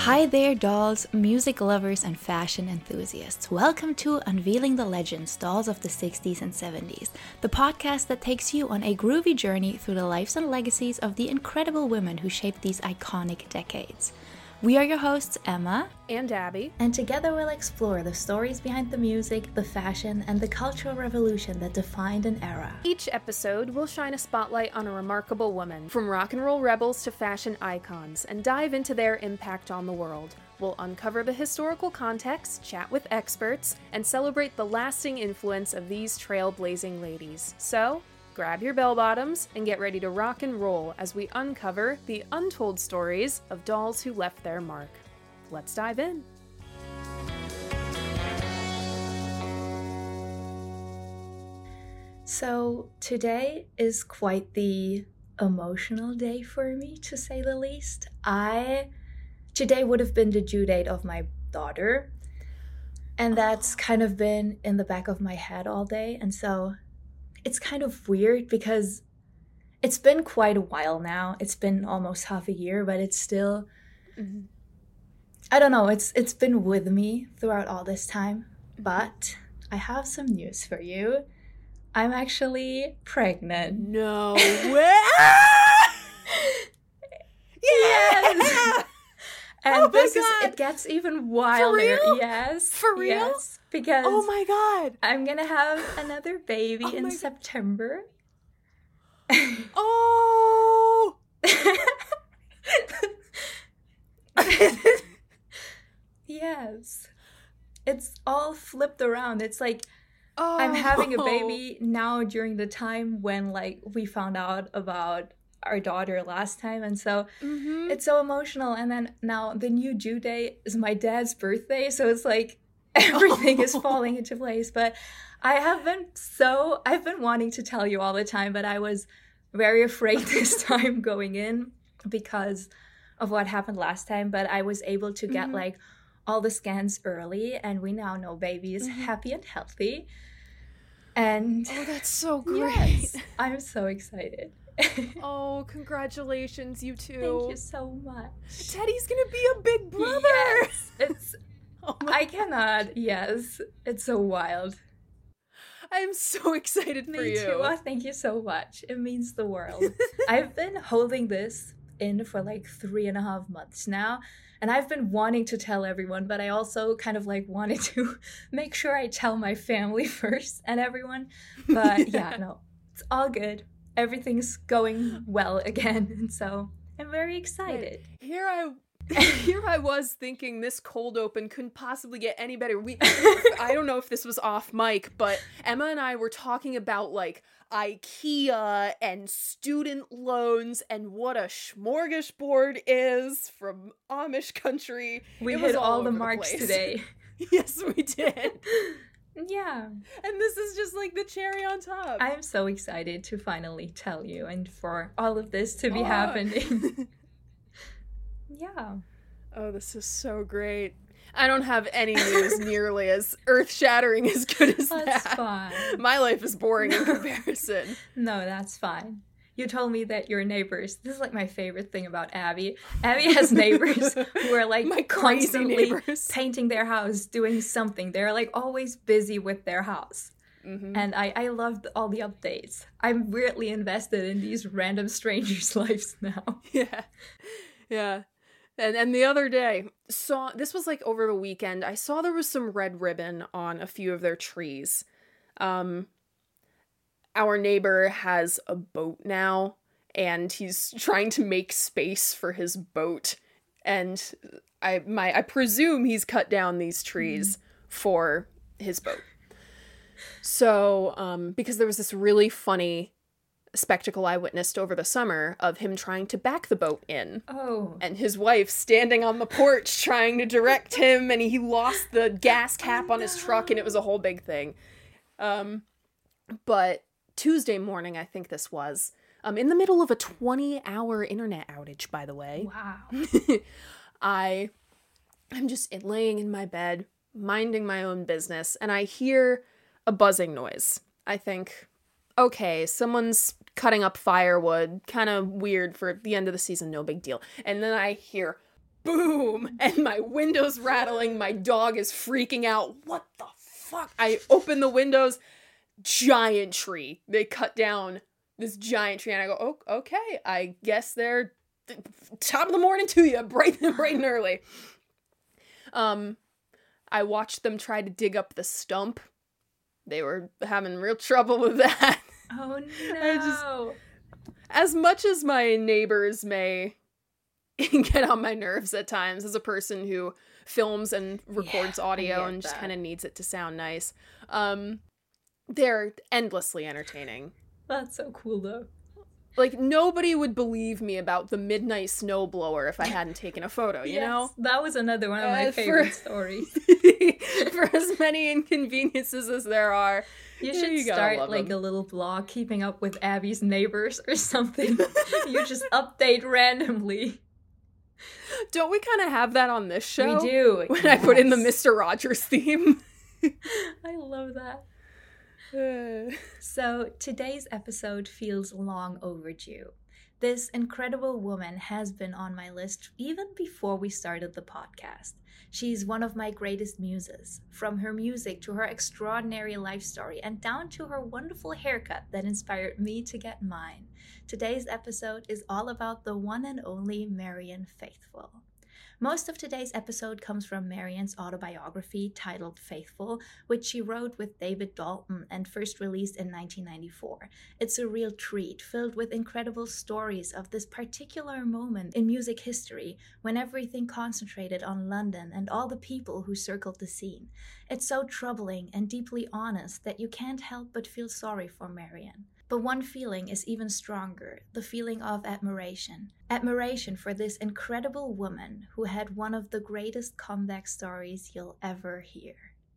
Hi there, dolls, music lovers, and fashion enthusiasts. Welcome to Unveiling the Legends, Dolls of the 60s and 70s, the podcast that takes you on a groovy journey through the lives and legacies of the incredible women who shaped these iconic decades. We are your hosts, Emma and Abby, and together we'll explore the stories behind the music, the fashion, and the cultural revolution that defined an era. Each episode will shine a spotlight on a remarkable woman, from rock and roll rebels to fashion icons, and dive into their impact on the world. We'll uncover the historical context, chat with experts, and celebrate the lasting influence of these trailblazing ladies. So, grab your bell-bottoms and get ready to rock and roll as we uncover the untold stories of dolls who left their mark. Let's dive in. So today is quite the emotional day for me, to say the least. Today would have been the due date of my daughter, and that's kind of been in the back of my head all day, and so it's kind of weird because it's been quite a while now. It's been almost half a year, but it's still, I don't know, it's been with me throughout all this time. But I have some news for you. I'm actually pregnant. No way! Yes! And oh this God. It gets even wilder. For real? Yes. For real? Yes. Because oh my God. I'm gonna have another baby in September. Oh! Yes. It's all flipped around. It's like I'm having a baby now during the time when we found out about our daughter last time, and so it's so emotional. And then now the new due date is my dad's birthday, so it's like everything is falling into place. But I've been wanting to tell you all the time, but I was very afraid this time going in because of what happened last time. But I was able to get all the scans early, and we now know baby is happy and healthy. And oh, that's so great. Yes, I'm so excited. Oh, congratulations, you two. Thank you so much. Teddy's gonna be a big brother. Yes, it's I cannot. Yes, it's so wild. I'm so excited for you. Me too. Oh, thank you so much. It means the world. I've been holding this in for 3.5 months now, and I've been wanting to tell everyone, but I also kind of wanted to make sure I tell my family first and everyone. But yeah, no, it's all good. Everything's going well again, and so I'm very excited. Here I was thinking this cold open couldn't possibly get any better. I don't know if this was off mic, but Emma and I were talking about IKEA and student loans and what a smorgasbord is from Amish country. We hit all the marks today. Yes, we did. Yeah. And this is just the cherry on top. I'm so excited to finally tell you and for all of this to be happening. Yeah. Oh, this is so great. I don't have any news nearly as earth-shattering as good as that. That's fine. My life is boring in comparison. No, that's fine. You told me that your neighbors, this is my favorite thing about Abby. Abby has neighbors who are my constantly painting their house, doing something. They're always busy with their house. And I loved all the updates. I'm weirdly invested in these random strangers' lives now. Yeah. And the other day, this was over the weekend, I saw there was some red ribbon on a few of their trees. Our neighbor has a boat now, and he's trying to make space for his boat. And I presume he's cut down these trees for his boat. So, because there was this really funny spectacle I witnessed over the summer of him trying to back the boat in. Oh. And his wife standing on the porch trying to direct him, and he lost the gas cap on his truck, and it was a whole big thing. But Tuesday morning, I think this was, in the middle of a 20-hour internet outage, by the way. Wow. I'm just laying in my bed, minding my own business, and I hear a buzzing noise. I think, okay, someone's cutting up firewood, kind of weird for the end of the season, no big deal. And then I hear boom, and my window's rattling, my dog is freaking out. What the fuck? I open the windows, giant tree. They cut down this giant tree, and I go, oh, okay, I guess they're top of the morning to you, bright and early. I watched them try to dig up the stump. They were having real trouble with that. Oh no. As much as my neighbors may get on my nerves at times as a person who films and records audio and just kind of needs it to sound nice, they're endlessly entertaining. That's so cool, though. Like, nobody would believe me about the midnight snowblower if I hadn't taken a photo, you know? That was another one of my favorite stories. For as many inconveniences as there are, you should start, like, a little blog keeping up with Abby's neighbors or something. You just update randomly. Don't we kind of have that on this show? We do. When I put in the Mr. Rogers theme. I love that. So, today's episode feels long overdue. This incredible woman has been on my list even before we started the podcast. She's one of my greatest muses, from her music to her extraordinary life story and down to her wonderful haircut that inspired me to get mine. Today's episode is all about the one and only Marianne Faithfull. Most of today's episode comes from Marianne's autobiography titled Faithfull, which she wrote with David Dalton and first released in 1994. It's a real treat, filled with incredible stories of this particular moment in music history when everything concentrated on London and all the people who circled the scene. It's so troubling and deeply honest that you can't help but feel sorry for Marianne. But one feeling is even stronger, the feeling of admiration. Admiration for this incredible woman who had one of the greatest comeback stories you'll ever hear.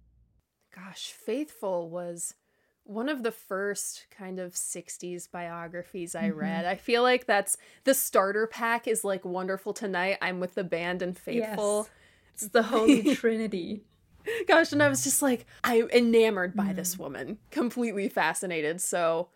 Gosh, Faithfull was one of the first kind of 60s biographies I read. I feel like that's the starter pack is like Wonderful Tonight, I'm with the Band, and Faithfull. Yes. It's the Holy Trinity. Gosh, and I was just like, I'm enamored by this woman. Completely fascinated. So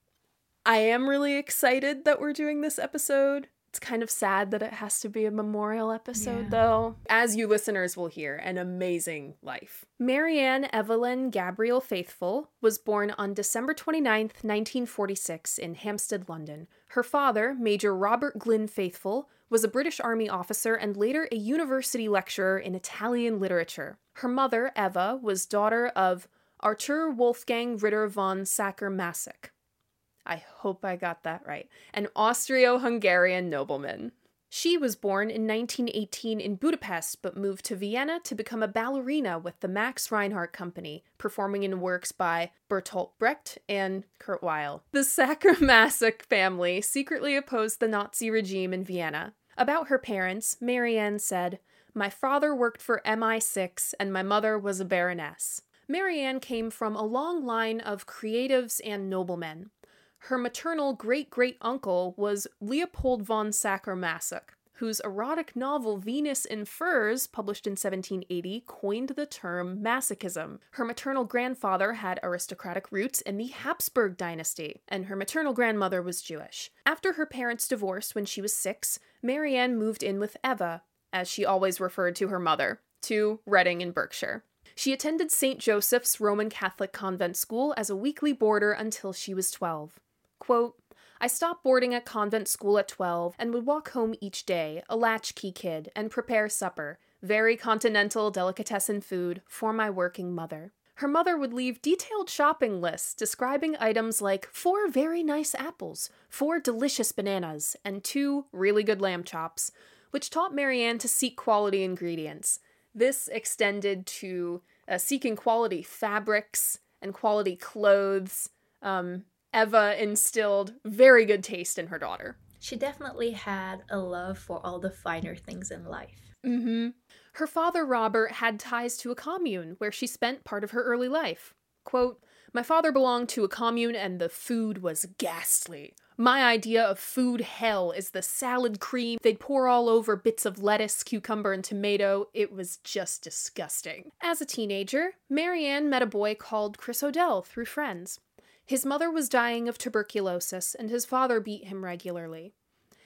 I am really excited that we're doing this episode. It's kind of sad that it has to be a memorial episode, though. As you listeners will hear, an amazing life. Marianne Evelyn Gabrielle Faithfull was born on December 29th, 1946 in Hampstead, London. Her father, Major Robert Glyn Faithfull, was a British Army officer and later a university lecturer in Italian literature. Her mother, Eva, was daughter of Arthur Wolfgang Ritter von Sacher-Masoch. I hope I got that right. An Austro-Hungarian nobleman. She was born in 1918 in Budapest, but moved to Vienna to become a ballerina with the Max Reinhardt Company, performing in works by Bertolt Brecht and Kurt Weill. The Sacher-Masoch family secretly opposed the Nazi regime in Vienna. About her parents, Marianne said, "My father worked for MI6 and my mother was a baroness." Marianne came from a long line of creatives and noblemen. Her maternal great-great-uncle was Leopold von Sacher-Masoch, whose erotic novel Venus in Furs, published in 1780, coined the term masochism. Her maternal grandfather had aristocratic roots in the Habsburg dynasty, and her maternal grandmother was Jewish. After her parents divorced when she was 6, Marianne moved in with Eva, as she always referred to her mother, to Reading in Berkshire. She attended St. Joseph's Roman Catholic convent school as a weekly boarder until she was 12. Quote, "I stopped boarding at convent school at 12 and would walk home each day, a latchkey kid, and prepare supper, very continental delicatessen food, for my working mother. Her mother would leave detailed shopping lists describing items like 4 very nice apples, 4 delicious bananas, and 2 really good lamb chops, which taught Marianne to seek quality ingredients. This extended to seeking quality fabrics and quality clothes. Eva instilled very good taste in her daughter. She definitely had a love for all the finer things in life. Her father, Robert, had ties to a commune where she spent part of her early life. Quote, "My father belonged to a commune and the food was ghastly. My idea of food hell is the salad cream they'd pour all over bits of lettuce, cucumber, and tomato. It was just disgusting." As a teenager, Marianne met a boy called Chris O'Dell through friends. His mother was dying of tuberculosis, and his father beat him regularly.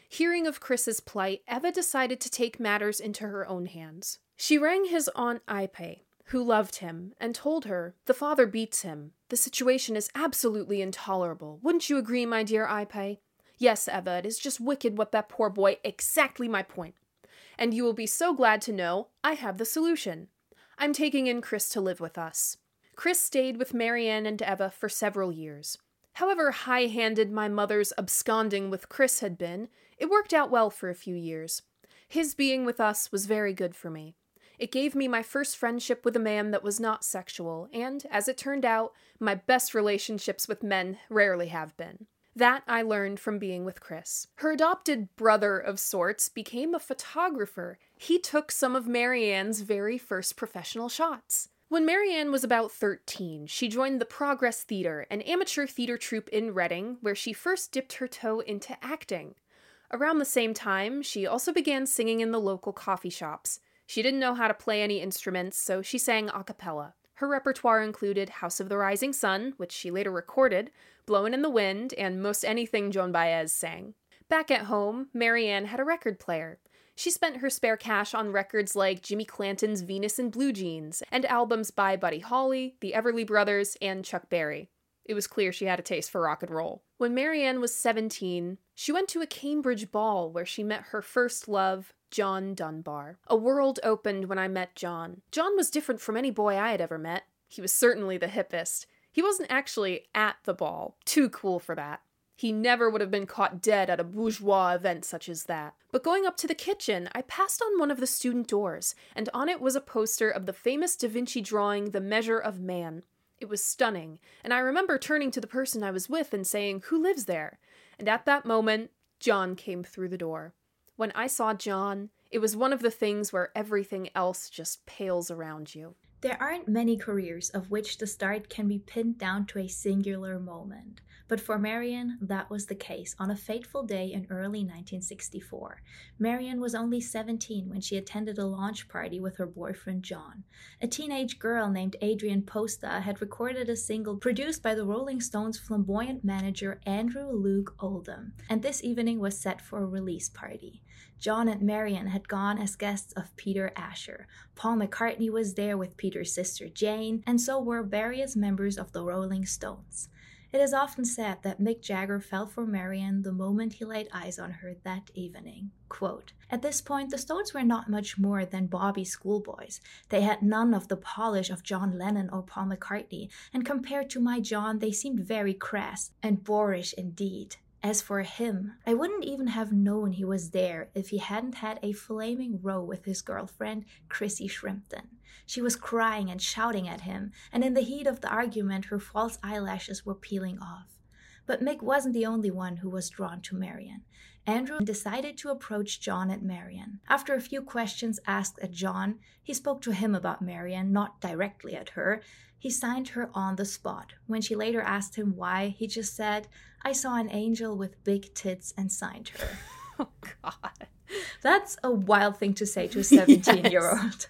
Hearing of Chris's plight, Eva decided to take matters into her own hands. She rang his Aunt Ipe, who loved him, and told her, "The father beats him. The situation is absolutely intolerable. Wouldn't you agree, my dear Ipe?" "Yes, Eva, it is just wicked what that poor boy—" "Exactly my point. And you will be so glad to know I have the solution. I'm taking in Chris to live with us." Chris stayed with Marianne and Eva for several years. However high-handed my mother's absconding with Chris had been, it worked out well for a few years. His being with us was very good for me. It gave me my first friendship with a man that was not sexual, and, as it turned out, my best relationships with men rarely have been. That I learned from being with Chris. Her adopted brother of sorts became a photographer. He took some of Marianne's very first professional shots. When Marianne was about 13, she joined the Progress Theatre, an amateur theatre troupe in Reading, where she first dipped her toe into acting. Around the same time, she also began singing in the local coffee shops. She didn't know how to play any instruments, so she sang a cappella. Her repertoire included House of the Rising Sun, which she later recorded, Blowin' in the Wind, and most anything Joan Baez sang. Back at home, Marianne had a record player. She spent her spare cash on records like Jimmy Clanton's Venus in Blue Jeans, and albums by Buddy Holly, the Everly Brothers, and Chuck Berry. It was clear she had a taste for rock and roll. When Marianne was 17, she went to a Cambridge ball where she met her first love, John Dunbar. A world opened when I met John. John was different from any boy I had ever met. He was certainly the hippest. He wasn't actually at the ball. Too cool for that. He never would have been caught dead at a bourgeois event such as that. But going up to the kitchen, I passed on one of the student doors, and on it was a poster of the famous Da Vinci drawing, The Measure of Man. It was stunning, and I remember turning to the person I was with and saying, "Who lives there?" And at that moment, John came through the door. When I saw John, it was one of the things where everything else just pales around you. There aren't many careers of which the start can be pinned down to a singular moment. But for Marianne, that was the case on a fateful day in early 1964. Marianne was only 17 when she attended a launch party with her boyfriend John. A teenage girl named Adrienne Posta had recorded a single produced by the Rolling Stones' flamboyant manager Andrew Luke Oldham, and this evening was set for a release party. John and Marianne had gone as guests of Peter Asher. Paul McCartney was there with Peter's sister Jane, and so were various members of the Rolling Stones. It is often said that Mick Jagger fell for Marianne the moment he laid eyes on her that evening. Quote, "At this point, the Stones were not much more than Bobby schoolboys. They had none of the polish of John Lennon or Paul McCartney, and compared to my John, they seemed very crass and boorish indeed. As for him, I wouldn't even have known he was there if he hadn't had a flaming row with his girlfriend, Chrissy Shrimpton. She was crying and shouting at him, and in the heat of the argument, her false eyelashes were peeling off. But Mick wasn't the only one who was drawn to Marianne. Andrew decided to approach John and Marianne. After a few questions asked at John, he spoke to him about Marianne, not directly at her. He signed her on the spot. When she later asked him why, he just said, "I saw an angel with big tits and signed her." Oh, God. That's a wild thing to say to a 17-year-old.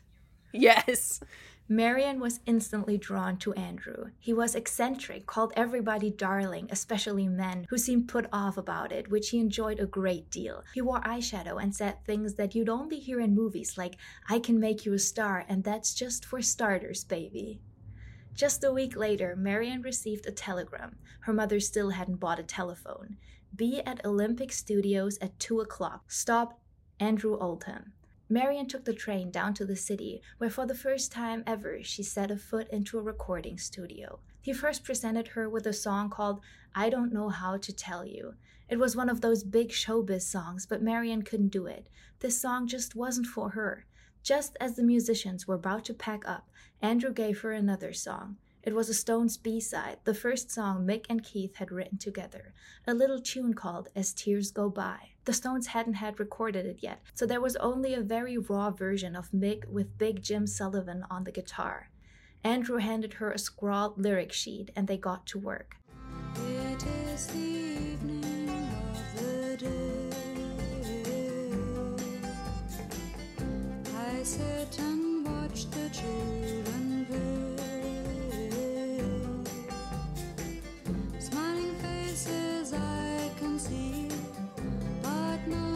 Yes. Marianne was instantly drawn to Andrew. He was eccentric, called everybody darling, especially men, who seemed put off about it, which he enjoyed a great deal. He wore eyeshadow and said things that you'd only hear in movies, like, "I can make you a star, and that's just for starters, baby." Just a week later, Marianne received a telegram. Her mother still hadn't bought a telephone. "Be at Olympic Studios at 2 o'clock. Stop, Andrew Oldham." Marianne took the train down to the city, where for the first time ever she set a foot into a recording studio. He first presented her with a song called "I Don't Know How to Tell You." It was one of those big showbiz songs, but Marianne couldn't do it. This song just wasn't for her. Just as the musicians were about to pack up, Andrew gave her another song. It was a Stones B-side, the first song Mick and Keith had written together, a little tune called "As Tears Go By." The Stones hadn't had recorded it yet, so there was only a very raw version of Mick with Big Jim Sullivan on the guitar. Andrew handed her a scrawled lyric sheet, and they got to work. It is the evening of the day. I sit and watch the children play. Smiling faces I can see, but no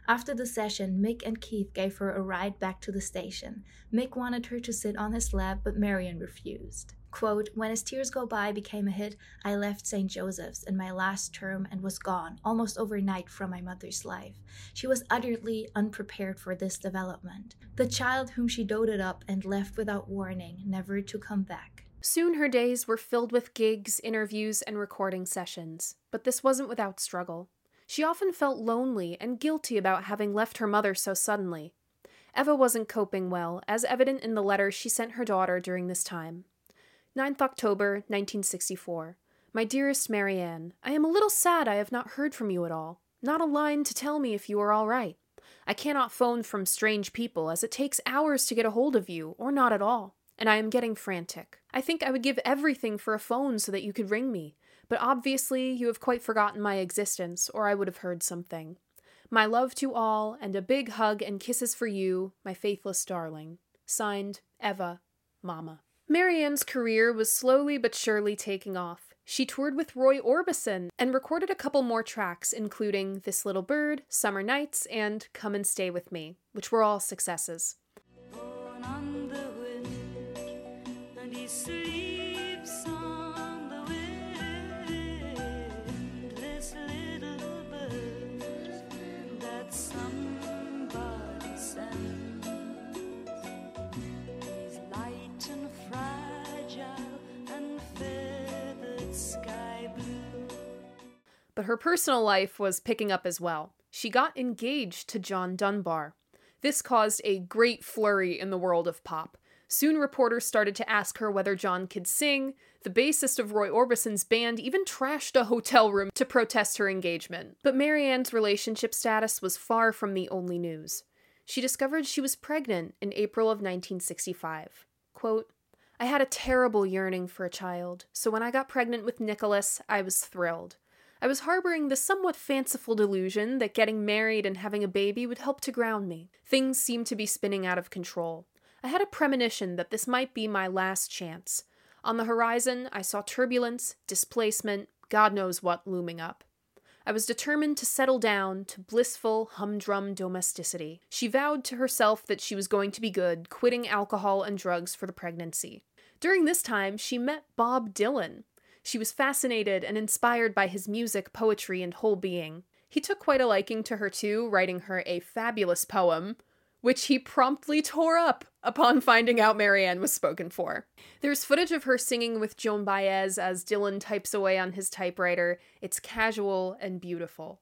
After the session, Mick and Keith gave her a ride back to the station. Mick wanted her to sit on his lap, but Marianne refused. Quote, "When As Tears Go By became a hit, I left St. Joseph's in my last term and was gone, almost overnight, from my mother's life. She was utterly unprepared for this development. The child whom she doted up and left without warning, never to come back." Soon her days were filled with gigs, interviews, and recording sessions. But this wasn't without struggle. She often felt lonely and guilty about having left her mother so suddenly. Eva wasn't coping well, as evident in the letter she sent her daughter during this time. 9th October, 1964. My dearest Marianne, I am a little sad I have not heard from you at all. Not a line to tell me if you are all right. I cannot phone from strange people, as it takes hours to get a hold of you, or not at all, and I am getting frantic. I think I would give everything for a phone so that you could ring me, but obviously you have quite forgotten my existence, or I would have heard something. My love to all, and a big hug and kisses for you, my faithless darling. Signed, Eva, Mama. Marianne's career was slowly but surely taking off. She toured with Roy Orbison and recorded a couple more tracks, including This Little Bird, Summer Nights, and Come and Stay With Me, which were all successes. Born on the wind, and he sleeps on the wind. This little bird that somebody sent. He's light and fragile and feathered sky blue. But her personal life was picking up as well. She got engaged to John Dunbar. This caused a great flurry in the world of pop. Soon reporters started to ask her whether John could sing. The bassist of Roy Orbison's band even trashed a hotel room to protest her engagement. But Marianne's relationship status was far from the only news. She discovered she was pregnant in April of 1965. Quote, "I had a terrible yearning for a child, so when I got pregnant with Nicholas, I was thrilled. I was harboring the somewhat fanciful delusion that getting married and having a baby would help to ground me. Things seemed to be spinning out of control. I had a premonition that this might be my last chance. On the horizon, I saw turbulence, displacement, God knows what looming up. I was determined to settle down to blissful, humdrum domesticity. She vowed to herself that she was going to be good, quitting alcohol and drugs for the pregnancy. During this time, she met Bob Dylan. She was fascinated and inspired by his music, poetry, and whole being. He took quite a liking to her too, writing her a fabulous poem, which he promptly tore up upon finding out Marianne was spoken for. There's footage of her singing with Joan Baez as Dylan types away on his typewriter. It's casual and beautiful.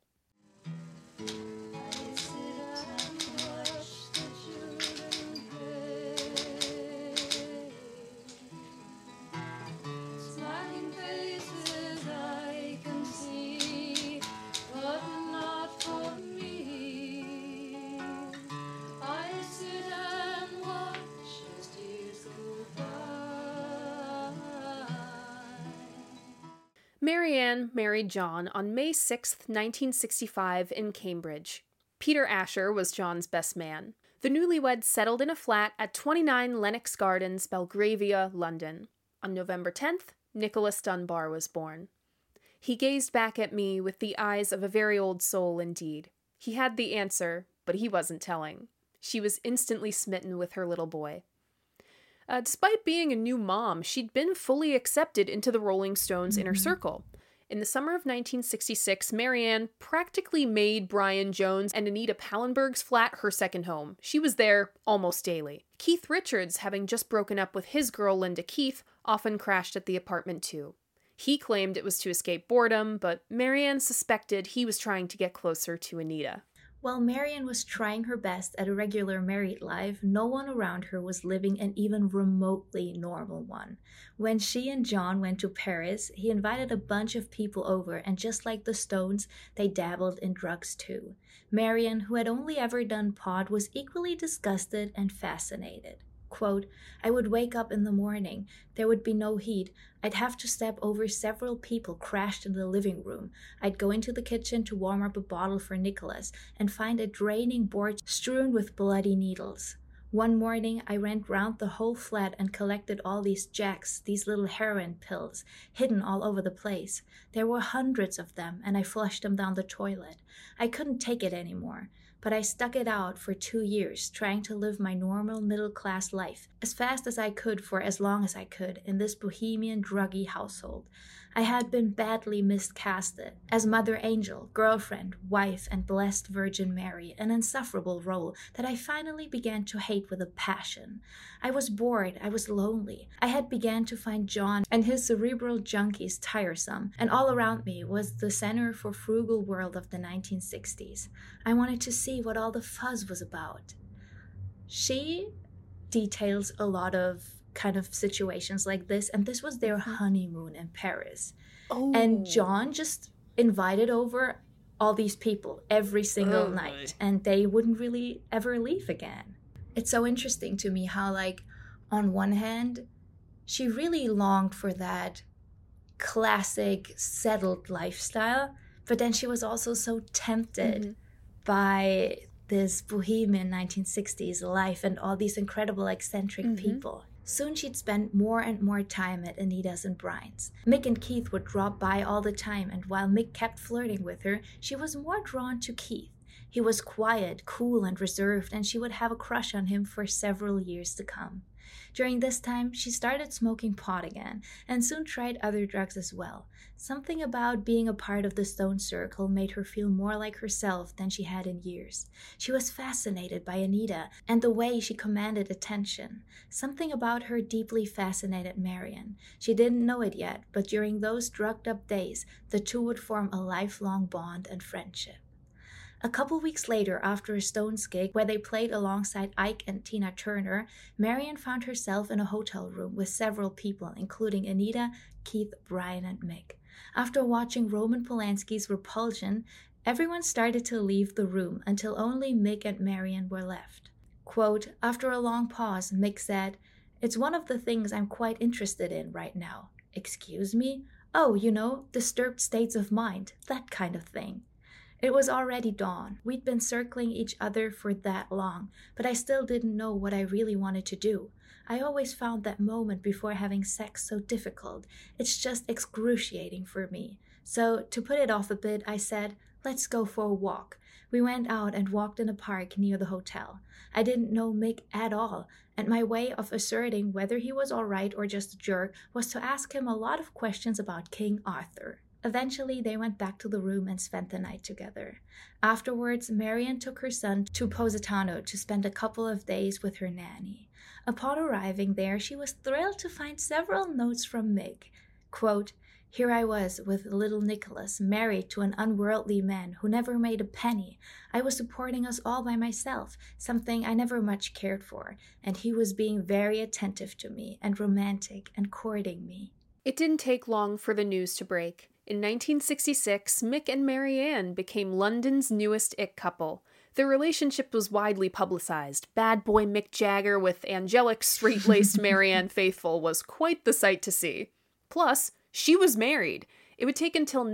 Marianne married John on May 6, 1965 in Cambridge. Peter Asher was John's best man. The newlyweds settled in a flat at 29 Lennox Gardens, Belgravia, London. On November 10th, Nicholas Dunbar was born. He gazed back at me with the eyes of a very old soul indeed. He had the answer, but he wasn't telling. She was instantly smitten with her little boy. Despite being a new mom, she'd been fully accepted into the Rolling Stones' inner circle. In the summer of 1966, Marianne practically made Brian Jones and Anita Pallenberg's flat her second home. She was there almost daily. Keith Richards, having just broken up with his girl Linda Keith, often crashed at the apartment too. He claimed it was to escape boredom, but Marianne suspected he was trying to get closer to Anita. While Marianne was trying her best at a regular married life, no one around her was living an even remotely normal one. When she and John went to Paris, he invited a bunch of people over, and just like the Stones, they dabbled in drugs too. Marianne, who had only ever done pot, was equally disgusted and fascinated. Quote, "I would wake up in the morning. There would be no heat. I'd have to step over several people crashed in the living room. I'd go into the kitchen to warm up a bottle for Nicholas and find a draining board strewn with bloody needles. One morning, I ran round the whole flat and collected all these jacks, these little heroin pills, hidden all over the place. There were hundreds of them, and I flushed them down the toilet. I couldn't take it anymore, but I stuck it out for 2 years, trying to live my normal middle-class life, as fast as I could for as long as I could, in this bohemian, druggy household. I had been badly miscasted as Mother Angel, girlfriend, wife, and Blessed Virgin Mary, an insufferable role that I finally began to hate with a passion. I was bored, I was lonely. I had began to find John and his cerebral junkies tiresome, and all around me was the center for frugal world of the 1960s. I wanted to see what all the fuzz was about. She details a lot of kind of situations like this, and this was their honeymoon in Paris. Oh. And John just invited over all these people every single night, and they wouldn't really ever leave again. It's so interesting to me how, like, on one hand, she really longed for that classic settled lifestyle, but then she was also so tempted by this bohemian 1960s life and all these incredible eccentric people. Soon she'd spend more and more time at Anita's and Brian's. Mick and Keith would drop by all the time, and while Mick kept flirting with her, she was more drawn to Keith. He was quiet, cool, and reserved, and she would have a crush on him for several years to come. During this time, she started smoking pot again, and soon tried other drugs as well. Something about being a part of the Stone Circle made her feel more like herself than she had in years. She was fascinated by Anita and the way she commanded attention. Something about her deeply fascinated Marian. She didn't know it yet, but during those drugged-up days, the two would form a lifelong bond and friendship. A couple weeks later, after a Stones gig where they played alongside Ike and Tina Turner, Marian found herself in a hotel room with several people, including Anita, Keith, Brian, and Mick. After watching Roman Polanski's Repulsion, everyone started to leave the room until only Mick and Marian were left. Quote, after a long pause, Mick said, "It's one of the things I'm quite interested in right now." "Excuse me?" "Oh, you know, disturbed states of mind, that kind of thing." It was already dawn. We'd been circling each other for that long, but I still didn't know what I really wanted to do. I always found that moment before having sex so difficult. It's just excruciating for me. So, to put it off a bit, I said, "Let's go for a walk." We went out and walked in a park near the hotel. I didn't know Mick at all, and my way of asserting whether he was all right or just a jerk was to ask him a lot of questions about King Arthur. Eventually, they went back to the room and spent the night together. Afterwards, Marian took her son to Positano to spend a couple of days with her nanny. Upon arriving there, she was thrilled to find several notes from Mick. Quote, "Here I was with little Nicholas, married to an unworldly man who never made a penny. I was supporting us all by myself, something I never much cared for, and he was being very attentive to me and romantic and courting me." It didn't take long for the news to break. In 1966, Mick and Marianne became London's newest it couple. Their relationship was widely publicized. Bad boy Mick Jagger with angelic, straight-laced Marianne Faithfull was quite the sight to see. Plus, she was married. It would take until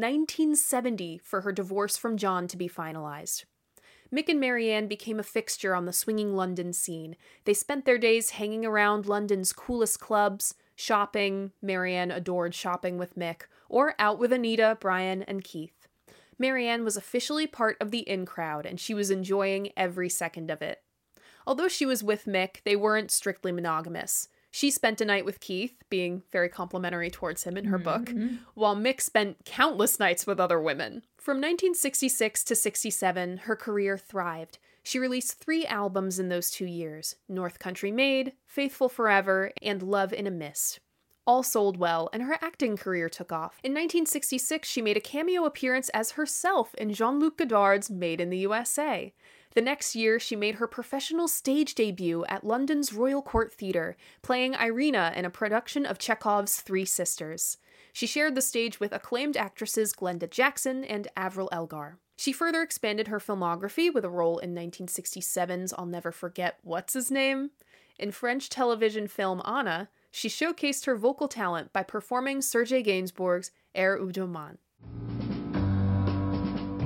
1970 for her divorce from John to be finalized. Mick and Marianne became a fixture on the swinging London scene. They spent their days hanging around London's coolest clubs, shopping, Marianne adored shopping with Mick, or out with Anita, Brian, and Keith. Marianne was officially part of the in crowd, and she was enjoying every second of it. Although she was with Mick, they weren't strictly monogamous. She spent a night with Keith, being very complimentary towards him in her book, while Mick spent countless nights with other women. From 1966 to 67, her career thrived. She released 3 albums in those 2 years, North Country Made, Faithful Forever, and Love in a Mist. All sold well, and her acting career took off. In 1966, she made a cameo appearance as herself in Jean-Luc Godard's Made in the USA. The next year, she made her professional stage debut at London's Royal Court Theatre, playing Irina in a production of Chekhov's Three Sisters. She shared the stage with acclaimed actresses Glenda Jackson and Avril Elgar. She further expanded her filmography with a role in 1967's I'll Never Forget What's-His-Name. In French television film Anna, she showcased her vocal talent by performing Serge Gainsbourg's Air ou deux mains.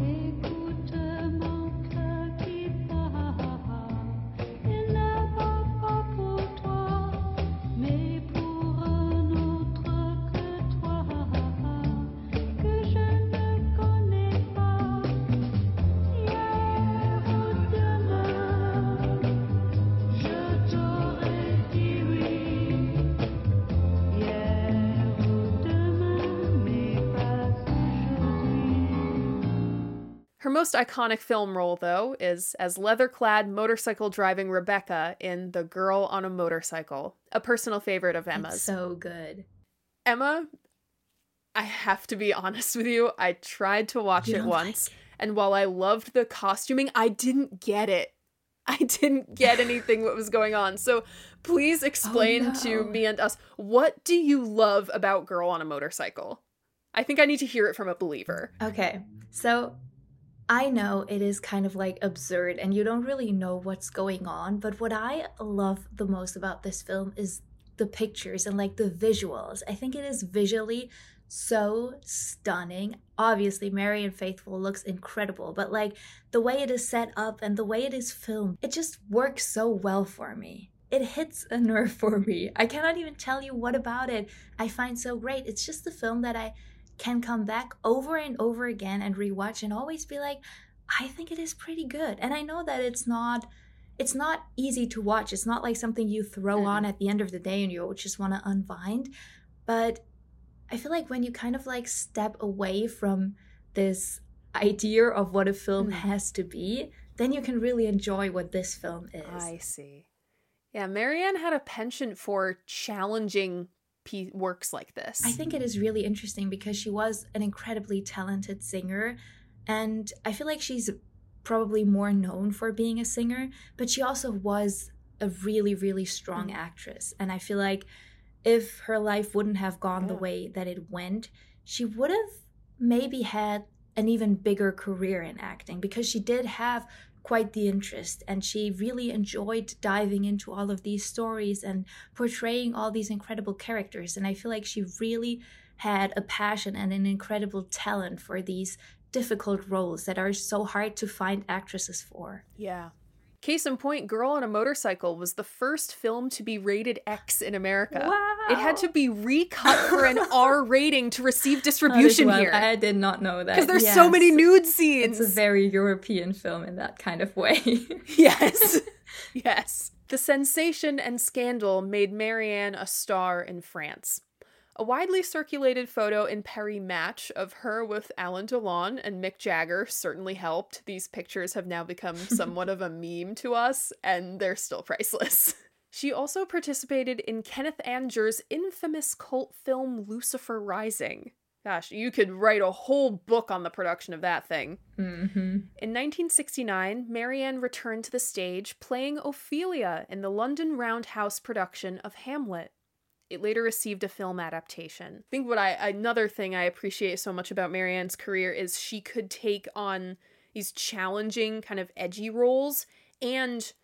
Écoute mon cœur qui bat, il ne bat most iconic film role, though, is as leather-clad motorcycle-driving Rebecca in The Girl on a Motorcycle, a personal favorite of Emma's. It's so good. Emma, I have to be honest with you, I tried to watch it once, and while I loved the costuming, I didn't get it. I didn't get anything what was going on. So please explain to me and us, what do you love about Girl on a Motorcycle? I think I need to hear it from a believer. Okay, so I know it is kind of like absurd and you don't really know what's going on, but what I love the most about this film is the pictures and like the visuals. I think it is visually so stunning. Obviously, Marianne Faithfull looks incredible, but like the way it is set up and the way it is filmed, it just works so well for me. It hits a nerve for me. I cannot even tell you what about it I find so great. It's just the film that I can come back over and over again and rewatch and always be like, I think it is pretty good. And I know that it's not easy to watch. It's not like something you throw on at the end of the day and you just want to unwind. But I feel like when you kind of like step away from this idea of what a film has to be, then you can really enjoy what this film is. I see. Yeah, Marianne had a penchant for challenging works like this. I think it is really interesting because she was an incredibly talented singer, and I feel like she's probably more known for being a singer, but she also was a really, really strong actress. And I feel like if her life wouldn't have gone the way that it went, she would have maybe had an even bigger career in acting, because she did have quite the interest and she really enjoyed diving into all of these stories and portraying all these incredible characters. And I feel like she really had a passion and an incredible talent for these difficult roles that are so hard to find actresses for. Yeah. Case in point, Girl on a Motorcycle was the first film to be rated X in America. Wow. It had to be recut for an R rating to receive distribution here. I did not know that. Because there's so many nude scenes. It's a very European film in that kind of way. Yes. Yes. The sensation and scandal made Marianne a star in France. A widely circulated photo in Paris Match of her with Alain Delon and Mick Jagger certainly helped. These pictures have now become somewhat of a meme to us, and they're still priceless. She also participated in Kenneth Anger's infamous cult film Lucifer Rising. Gosh, you could write a whole book on the production of that thing. Mm-hmm. In 1969, Marianne returned to the stage playing Ophelia in the London Roundhouse production of Hamlet. It later received a film adaptation. I think another thing I appreciate so much about Marianne's career is she could take on these challenging, kind of edgy roles and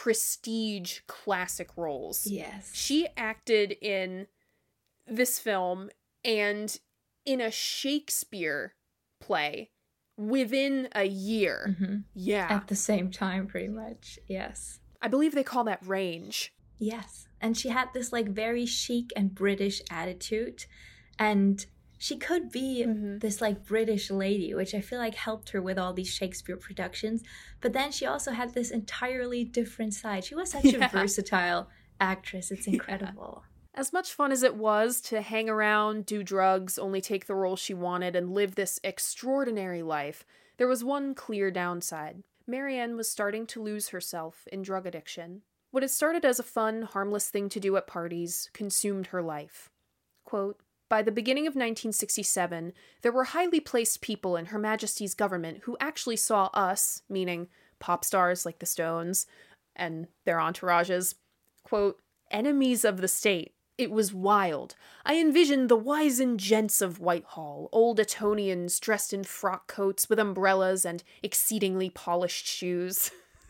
prestige classic roles. Yes. She acted in this film and in a Shakespeare play within a year. Mm-hmm. Yeah. At the same time, pretty much. Yes. I believe they call that range. Yes. And she had this like very chic and British attitude. And she could be this like British lady, which I feel like helped her with all these Shakespeare productions. But then she also had this entirely different side. She was such a versatile actress. It's incredible. As much fun as it was to hang around, do drugs, only take the role she wanted, and live this extraordinary life, there was one clear downside. Marianne was starting to lose herself in drug addiction. What had started as a fun, harmless thing to do at parties consumed her life. Quote, "By the beginning of 1967, there were highly placed people in Her Majesty's government who actually saw us," meaning pop stars like the Stones and their entourages, quote, "enemies of the state. It was wild. I envisioned the wizened gents of Whitehall, old Etonians dressed in frock coats with umbrellas and exceedingly polished shoes.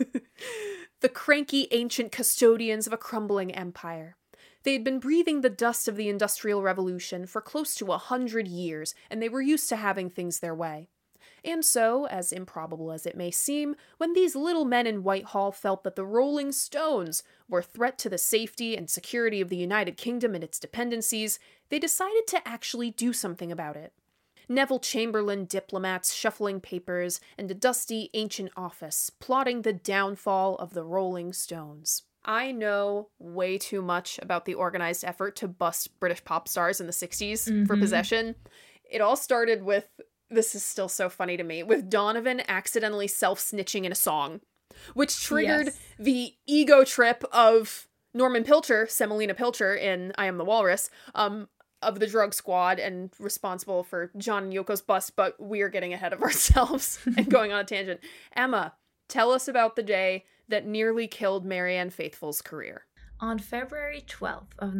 The cranky ancient custodians of a crumbling empire. They had been breathing the dust of the Industrial Revolution for close to 100 years, and they were used to having things their way. And so, as improbable as it may seem, when these little men in Whitehall felt that the Rolling Stones were a threat to the safety and security of the United Kingdom and its dependencies, they decided to actually do something about it. Neville Chamberlain diplomats shuffling papers, and a dusty ancient office plotting the downfall of the Rolling Stones. I know way too much about the organized effort to bust British pop stars in the 60s for possession. It all started with this is still so funny to me, with Donovan accidentally self-snitching in a song, which triggered the ego trip of Norman Pilcher, Semolina Pilcher in I Am the Walrus, of the drug squad and responsible for John and Yoko's bust, but we are getting ahead of ourselves and going on a tangent. Emma, tell us about the day that nearly killed Marianne Faithfull's career. On February 12th of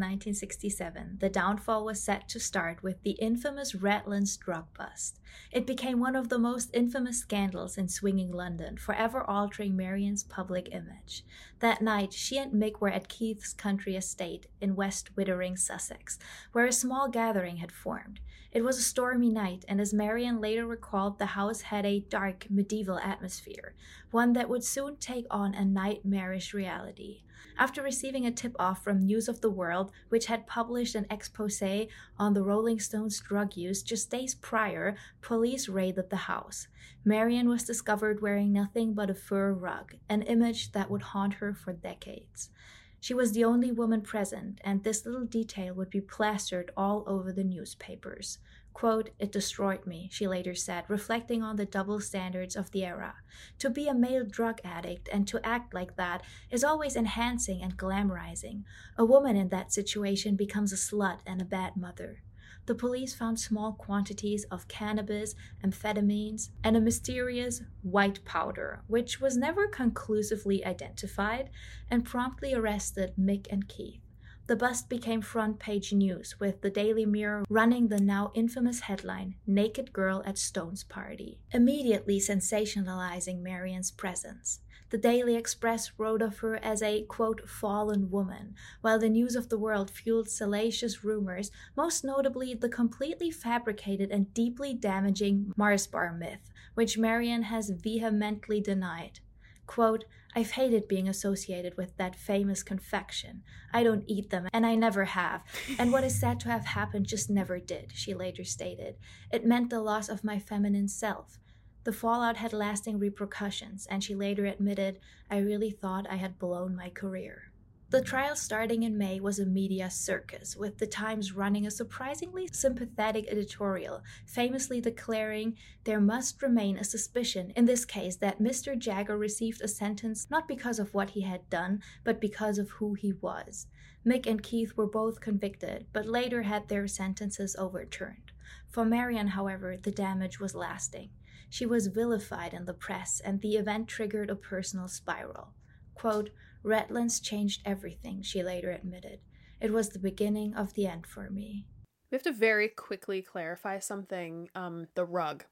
1967, the downfall was set to start with the infamous Redlands drug bust. It became one of the most infamous scandals in swinging London, forever altering Marianne's public image. That night, she and Mick were at Keith's country estate in West Wittering, Sussex, where a small gathering had formed. It was a stormy night, and as Marianne later recalled, the house had a dark, medieval atmosphere, one that would soon take on a nightmarish reality. After receiving a tip-off from News of the World, which had published an exposé on the Rolling Stones' drug use just days prior, police raided the house. Marianne was discovered wearing nothing but a fur rug, an image that would haunt her for decades. She was the only woman present, and this little detail would be plastered all over the newspapers. Quote, "It destroyed me," she later said, reflecting on the double standards of the era. To be a male drug addict and to act like that is always enhancing and glamorizing. A woman in that situation becomes a slut and a bad mother. The police found small quantities of cannabis, amphetamines, and a mysterious white powder, which was never conclusively identified, and promptly arrested Mick and Keith. The bust became front-page news, with the Daily Mirror running the now infamous headline, "Naked Girl at Stone's Party," immediately sensationalizing Marianne's presence. The Daily Express wrote of her as a, quote, "fallen woman," while the News of the World fueled salacious rumors, most notably the completely fabricated and deeply damaging Mars bar myth, which Marianne has vehemently denied. Quote, "I've hated being associated with that famous confection. I don't eat them, and I never have. And what is said to have happened just never did," she later stated. "It meant the loss of my feminine self." The fallout had lasting repercussions, and she later admitted, "I really thought I had blown my career." The trial starting in May was a media circus, with the Times running a surprisingly sympathetic editorial, famously declaring there must remain a suspicion in this case that Mr. Jagger received a sentence not because of what he had done, but because of who he was. Mick and Keith were both convicted, but later had their sentences overturned. For Marianne, however, the damage was lasting. She was vilified in the press, and the event triggered a personal spiral. Quote, "Redlands changed everything," she later admitted. "It was the beginning of the end for me." We have to very quickly clarify something, the rug.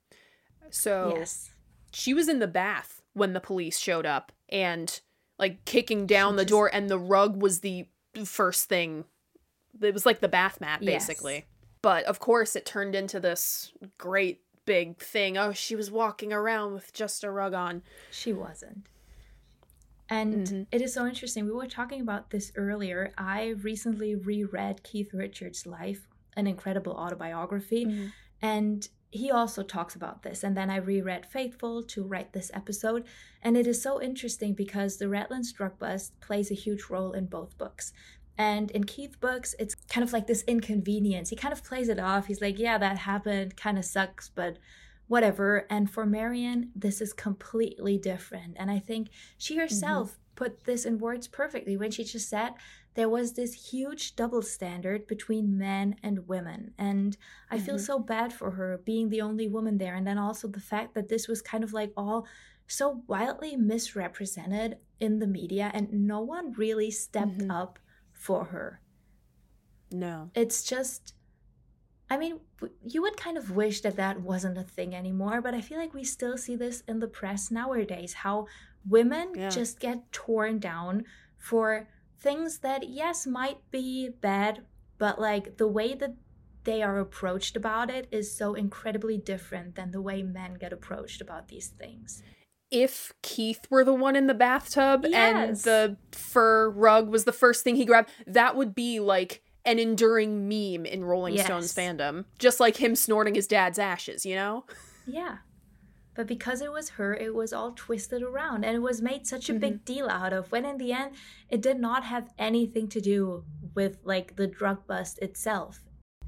So, yes. She was in the bath when the police showed up and, like, kicking down the door, and the rug was the first thing. It was like the bath mat, basically. Yes. But, of course, it turned into this great big thing. Oh, she was walking around with just a rug on. She wasn't. And it is so interesting. We were talking about this earlier. I recently reread Keith Richards' life, an incredible autobiography, and he also talks about this. And then I reread Faithful to write this episode, and it is so interesting because the Redlands drug bust plays a huge role in both books. And in Keith's books, it's kind of like this inconvenience. He kind of plays it off. He's like, yeah, that happened, kind of sucks, but whatever. And for Marianne, this is completely different. And I think she herself put this in words perfectly when she just said there was this huge double standard between men and women. And I feel so bad for her being the only woman there. And then also the fact that this was kind of like all so wildly misrepresented in the media, and no one really stepped up for her. No. It's just, I mean, you would kind of wish that that wasn't a thing anymore, but I feel like we still see this in the press nowadays, how women just get torn down for things that, yes, might be bad, but like the way that they are approached about it is so incredibly different than the way men get approached about these things. If Keith were the one in the bathtub and the fur rug was the first thing he grabbed, that would be like an enduring meme in Rolling Stones fandom. Just like him snorting his dad's ashes, you know? Yeah. But because it was her, it was all twisted around, and it was made such a big deal out of, when in the end, it did not have anything to do with like the drug bust itself.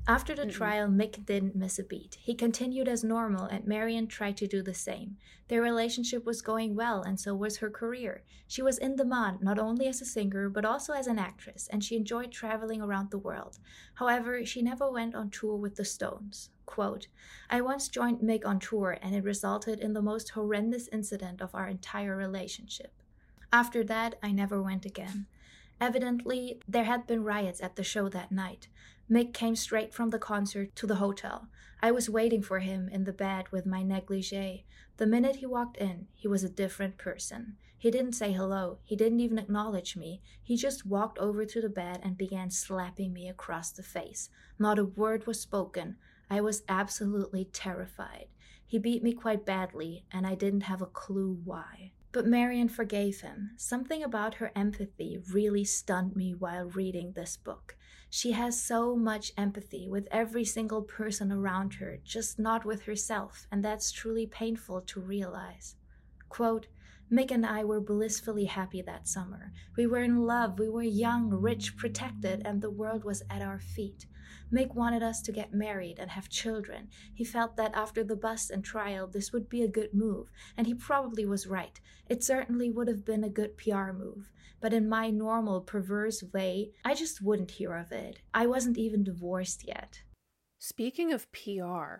After the trial, Mick didn't miss a beat. He continued as normal, and Marion tried to do the same. Their relationship was going well, and so was her career. She was in demand not only as a singer, but also as an actress, and she enjoyed traveling around the world. However, she never went on tour with the Stones. Quote, I once joined Mick on tour, and it resulted in the most horrendous incident of our entire relationship. After that, I never went again. Evidently, there had been riots at the show that night. Mick came straight from the concert to the hotel. I was waiting for him in the bed with my negligee. The minute he walked in, he was a different person. He didn't say hello. He didn't even acknowledge me. He just walked over to the bed and began slapping me across the face. Not a word was spoken. I was absolutely terrified. He beat me quite badly, and I didn't have a clue why. But Marion forgave him. Something about her empathy really stunned me while reading this book. She has so much empathy with every single person around her, just not with herself, and that's truly painful to realize. Quote, Mick and I were blissfully happy that summer. We were in love, we were young, rich, protected, and the world was at our feet. Mick wanted us to get married and have children. He felt that after the bust and trial, this would be a good move, and he probably was right. It certainly would have been a good PR move. But in my normal, perverse way, I just wouldn't hear of it. I wasn't even divorced yet. Speaking of PR,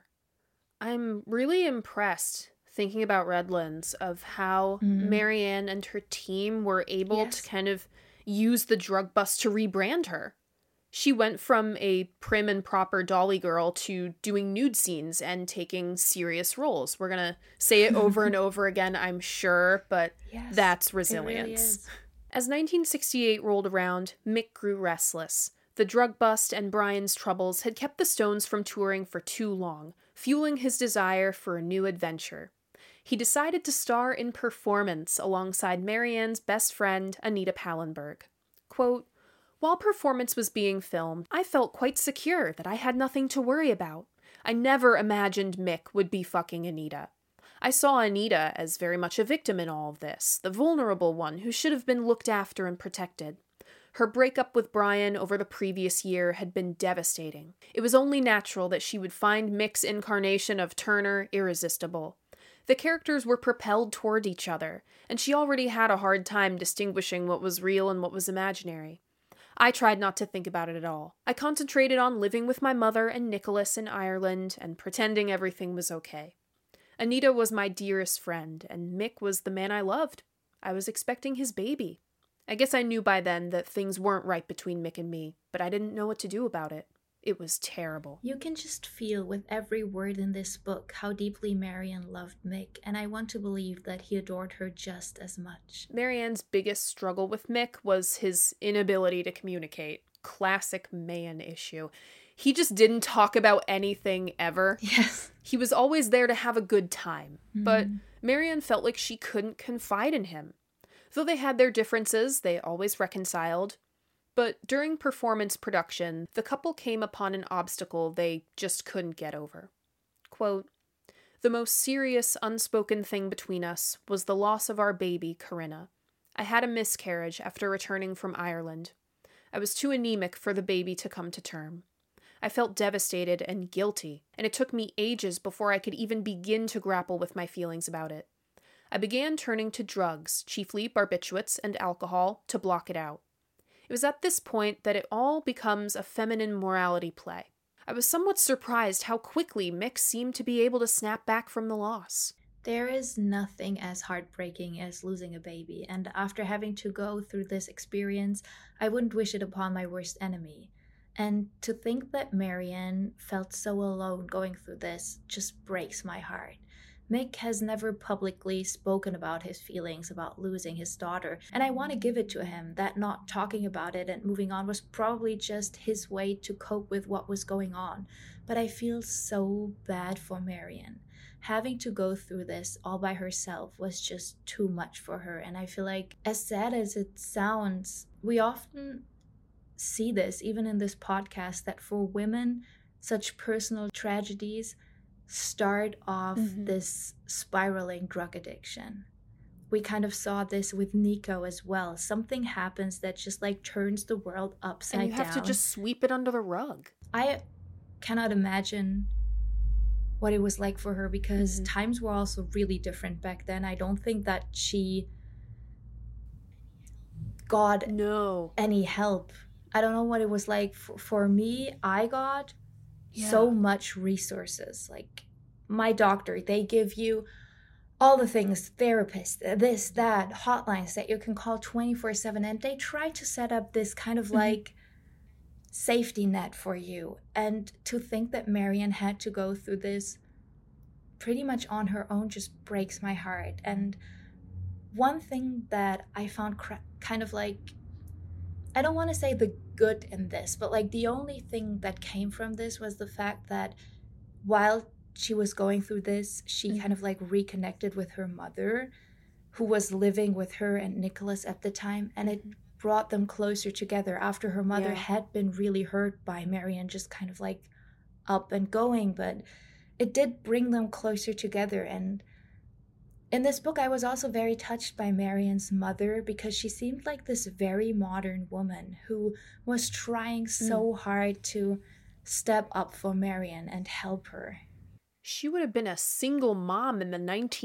I'm really impressed thinking about Redlands of how Marianne and her team were able to kind of use the drug bust to rebrand her. She went from a prim and proper dolly girl to doing nude scenes and taking serious roles. We're going to say it over and over again, I'm sure, but that's resilience. It really is. As 1968 rolled around, Mick grew restless. The drug bust and Brian's troubles had kept the Stones from touring for too long, fueling his desire for a new adventure. He decided to star in Performance alongside Marianne's best friend, Anita Pallenberg. Quote, While Performance was being filmed, I felt quite secure that I had nothing to worry about. I never imagined Mick would be fucking Anita. I saw Anita as very much a victim in all of this, the vulnerable one who should have been looked after and protected. Her breakup with Brian over the previous year had been devastating. It was only natural that she would find Mick's incarnation of Turner irresistible. The characters were propelled toward each other, and she already had a hard time distinguishing what was real and what was imaginary. I tried not to think about it at all. I concentrated on living with my mother and Nicholas in Ireland and pretending everything was okay. Anita was my dearest friend, and Mick was the man I loved. I was expecting his baby. I guess I knew by then that things weren't right between Mick and me, but I didn't know what to do about it. It was terrible. You can just feel with every word in this book how deeply Marianne loved Mick, and I want to believe that he adored her just as much. Marianne's biggest struggle with Mick was his inability to communicate. Classic man issue. He just didn't talk about anything ever. Yes. He was always there to have a good time, but Marianne felt like she couldn't confide in him. Though they had their differences, they always reconciled. But during Performance production, the couple came upon an obstacle they just couldn't get over. Quote, The most serious, unspoken thing between us was the loss of our baby, Corinna. I had a miscarriage after returning from Ireland. I was too anemic for the baby to come to term. I felt devastated and guilty, and it took me ages before I could even begin to grapple with my feelings about it. I began turning to drugs, chiefly barbiturates and alcohol, to block it out. It was at this point that it all becomes a feminine morality play. I was somewhat surprised how quickly Mick seemed to be able to snap back from the loss. There is nothing as heartbreaking as losing a baby, and after having to go through this experience, I wouldn't wish it upon my worst enemy. And to think that Marianne felt so alone going through this just breaks my heart. Mick has never publicly spoken about his feelings about losing his daughter, and I want to give it to him that not talking about it and moving on was probably just his way to cope with what was going on. But I feel so bad for Marianne. Having to go through this all by herself was just too much for her, and I feel like, as sad as it sounds, we often see this, even in this podcast, that for women, such personal tragedies start off this spiraling drug addiction. We kind of saw this with Nico as well. Something happens that just like turns the world upside down. And you have to just sweep it under the rug. I cannot imagine what it was like for her, because times were also really different back then. I don't think that she got any help. I don't know what it was like. For me, I got so much resources. Like my doctor, they give you all the things, therapists, this, that, hotlines that you can call 24/7, and they try to set up this kind of like safety net for you. And to think that Marianne had to go through this pretty much on her own just breaks my heart. And one thing that I found kind of like, I don't want to say the good in this, but like the only thing that came from this was the fact that while she was going through this, she kind of like reconnected with her mother, who was living with her and Nicholas at the time, and it brought them closer together after her mother had been really hurt by Marianne just kind of like up and going, but it did bring them closer together. And in this book, I was also very touched by Marianne's mother, because she seemed like this very modern woman who was trying so hard to step up for Marianne and help her. She would have been a single mom in the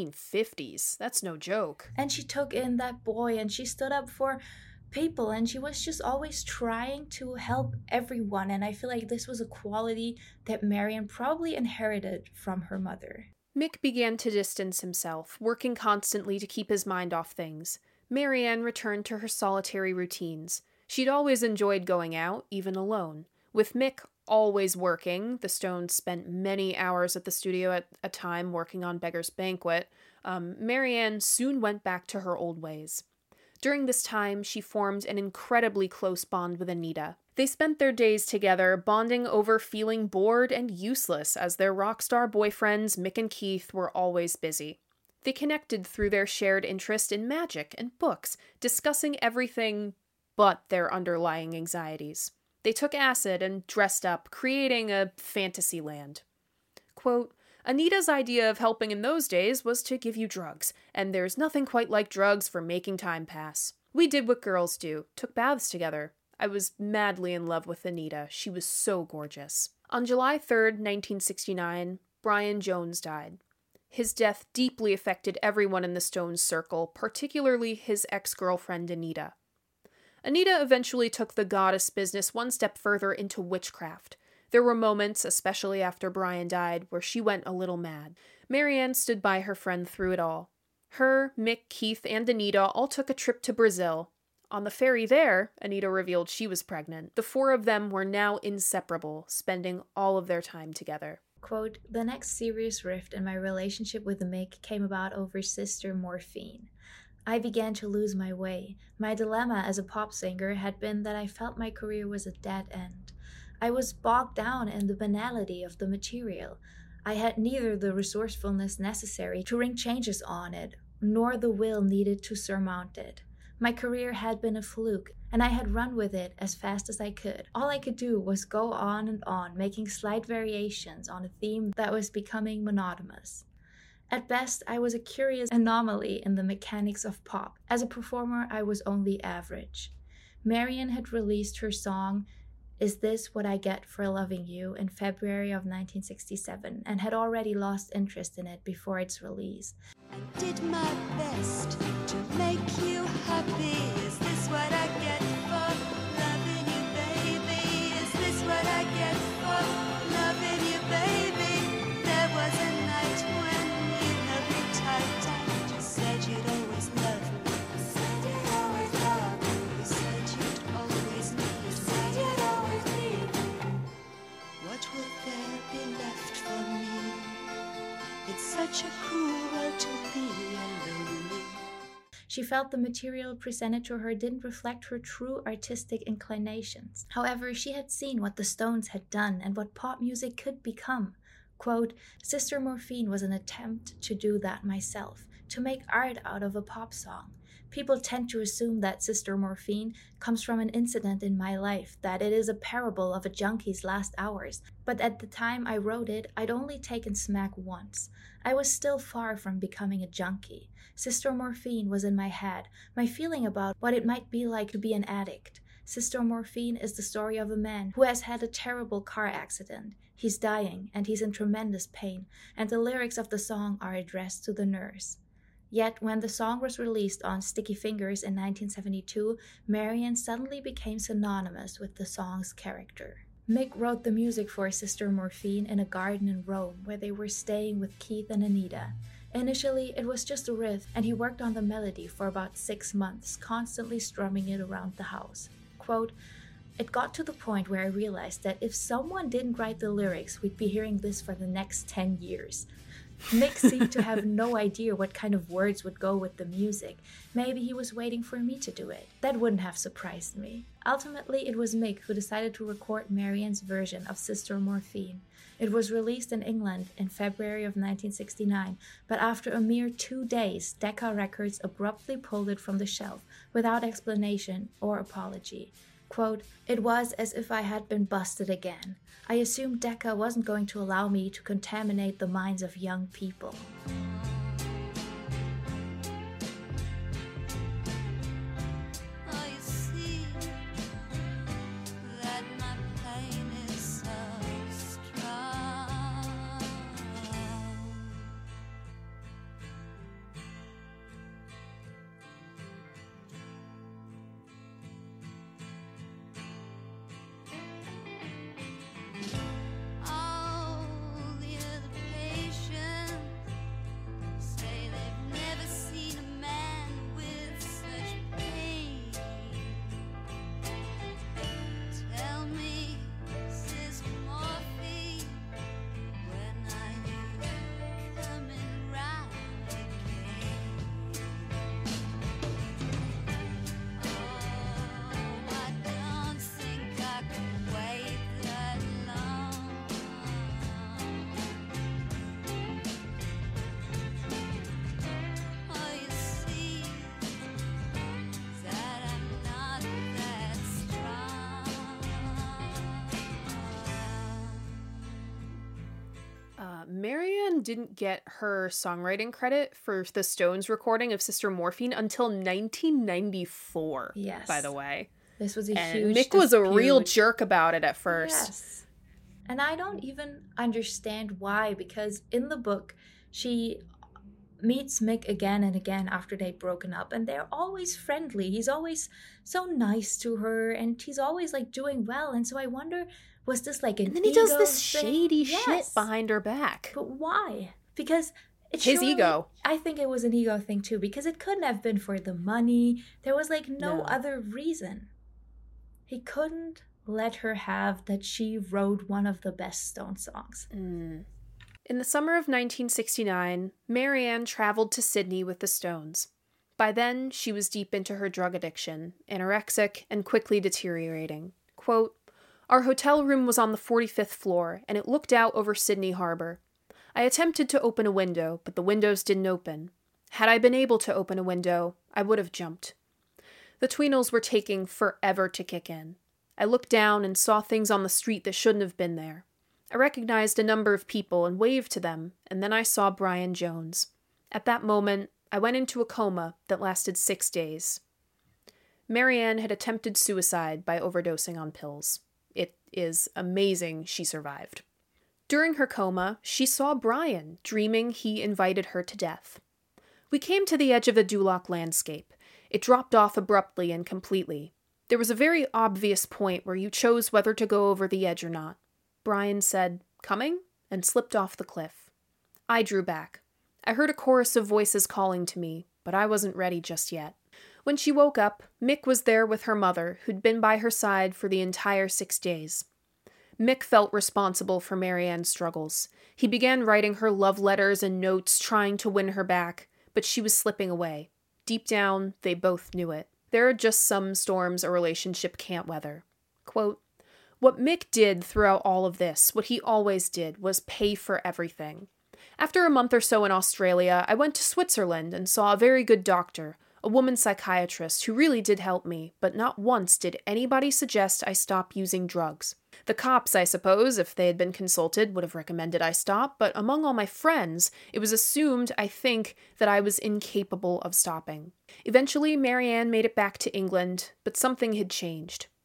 1950s. That's no joke. And she took in that boy, and she stood up for people, and she was just always trying to help everyone. And I feel like this was a quality that Marianne probably inherited from her mother. Mick began to distance himself, working constantly to keep his mind off things. Marianne returned to her solitary routines. She'd always enjoyed going out, even alone. With Mick always working, the Stones spent many hours at the studio at a time working on Beggar's Banquet, Marianne soon went back to her old ways. During this time, she formed an incredibly close bond with Anita. They spent their days together, bonding over feeling bored and useless, as their rock star boyfriends, Mick and Keith, were always busy. They connected through their shared interest in magic and books, discussing everything but their underlying anxieties. They took acid and dressed up, creating a fantasy land. Quote, Anita's idea of helping in those days was to give you drugs, and there's nothing quite like drugs for making time pass. We did what girls do, took baths together. I was madly in love with Anita. She was so gorgeous. On July 3rd, 1969, Brian Jones died. His death deeply affected everyone in the Stones circle, particularly his ex-girlfriend Anita. Anita eventually took the goddess business one step further into witchcraft. There were moments, especially after Brian died, where she went a little mad. Marianne stood by her friend through it all. Her, Mick, Keith, and Anita all took a trip to Brazil. On the ferry there, Anita revealed she was pregnant. The four of them were now inseparable, spending all of their time together. Quote, the next serious rift in my relationship with Mick came about over Sister Morphine. I began to lose my way. My dilemma as a pop singer had been that I felt my career was a dead end. I was bogged down in the banality of the material. I had neither the resourcefulness necessary to wring changes on it, nor the will needed to surmount it. My career had been a fluke, and I had run with it as fast as I could. All I could do was go on and on, making slight variations on a theme that was becoming monotonous. At best, I was a curious anomaly in the mechanics of pop. As a performer, I was only average. Marianne had released her song, Is This What I Get for Loving You, in February of 1967, and had already lost interest in it before its release. I did my best to make you happy. Is this what I get for loving you, baby? Is this what I get for loving you, baby? There was a night when you held me tight and you said you'd always love me. You said you'd always love me. You said you'd always need me. You said you'd always need me. What would there be left for me? It's such a cruel world to be alone. She felt the material presented to her didn't reflect her true artistic inclinations. However, she had seen what the Stones had done and what pop music could become. Quote, Sister Morphine was an attempt to do that myself, to make art out of a pop song. People tend to assume that Sister Morphine comes from an incident in my life, that it is a parable of a junkie's last hours. But at the time I wrote it, I'd only taken smack once. I was still far from becoming a junkie. Sister Morphine was in my head, my feeling about what it might be like to be an addict. Sister Morphine is the story of a man who has had a terrible car accident. He's dying, and he's in tremendous pain, and the lyrics of the song are addressed to the nurse. Yet, when the song was released on Sticky Fingers in 1972, Marianne suddenly became synonymous with the song's character. Mick wrote the music for Sister Morphine in a garden in Rome where they were staying with Keith and Anita. Initially, it was just a riff, and he worked on the melody for about 6 months, constantly strumming it around the house. Quote, "It got to the point where I realized that if someone didn't write the lyrics, we'd be hearing this for the next 10 years. Mick seemed to have no idea what kind of words would go with the music. Maybe he was waiting for me to do it. That wouldn't have surprised me. Ultimately, it was Mick who decided to record Marianne's version of Sister Morphine. It was released in England in February of 1969, but after a mere 2 days, Decca Records abruptly pulled it from the shelf without explanation or apology. Quote, "It was as if I had been busted again. I assumed Decca wasn't going to allow me to contaminate the minds of young people." Oh, you see that my pain is so strong. All the other patients say they've never seen a man with such pain. Tell me, Sister Morphine, when are you coming round again? Oh, I don't think I could wait that long. Oh, you see that I'm not that strong. Marianne didn't get her songwriting credit for the Stones recording of Sister Morphine until 1994, Yes. by the way. This was a And huge Mick was a real dispute. jerk about it at first. Yes. And I don't even understand why, because in the book, she meets Mick again and again after they've broken up, and they're always friendly. He's always so nice to her, and he's always like doing well. And so I wonder, was this like an And then he does ego this thing? shady Yes. shit behind her back. But why? Because it His surely- ego. I think it was an ego thing too, because it couldn't have been for the money. There was like no No. other reason. He couldn't let her have that she wrote one of the best Stone songs. In the summer of 1969, Marianne traveled to Sydney with the Stones. By then, she was deep into her drug addiction, anorexic, and quickly deteriorating. Quote, "Our hotel room was on the 45th floor, and it looked out over Sydney Harbor. I attempted to open a window, but the windows didn't open. Had I been able to open a window, I would have jumped. The Tweenels were taking forever to kick in. I looked down and saw things on the street that shouldn't have been there. I recognized a number of people and waved to them, and then I saw Brian Jones. At that moment, I went into a coma that lasted 6 days." Marianne had attempted suicide by overdosing on pills. It is amazing she survived. During her coma, she saw Brian, dreaming he invited her to death. "We came to the edge of the Duloc landscape. It dropped off abruptly and completely. There was a very obvious point where you chose whether to go over the edge or not. Brian said, 'Coming?' and slipped off the cliff. I drew back. I heard a chorus of voices calling to me, but I wasn't ready just yet. When she woke up, Mick was there with her mother, who'd been by her side for the entire 6 days. Mick felt responsible for Marianne's struggles. He began writing her love letters and notes, trying to win her back, but she was slipping away. Deep down, they both knew it. There are just some storms a relationship can't weather. Quote, "What Mick did throughout all of this, what he always did, was pay for everything. After a month or so in Australia, I went to Switzerland and saw a very good doctor, a woman psychiatrist who really did help me, but not once did anybody suggest I stop using drugs. The cops, I suppose, if they had been consulted, would have recommended I stop, but among all my friends, it was assumed, I think, that I was incapable of stopping. Eventually, Marianne made it back to England, but something had changed.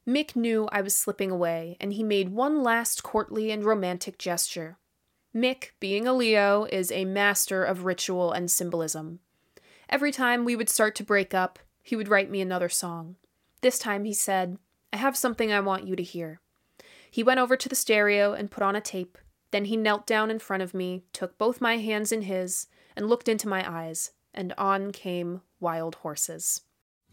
Mick knew I was slipping away, and he made one last courtly and romantic gesture. Mick, being a Leo, is a master of ritual and symbolism. Every time we would start to break up, he would write me another song. This time he said, "I have something I want you to hear." He went over to the stereo and put on a tape. Then he knelt down in front of me, took both my hands in his, and looked into my eyes, and on came Wild Horses.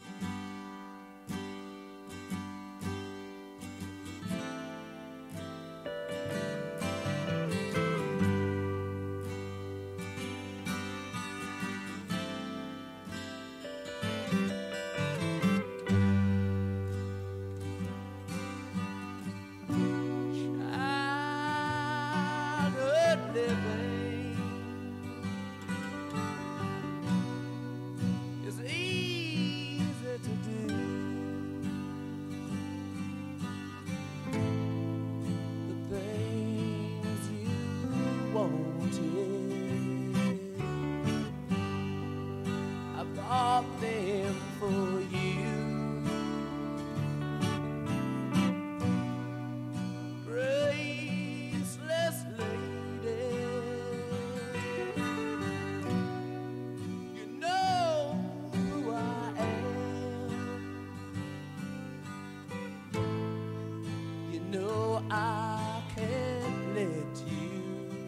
I can't let you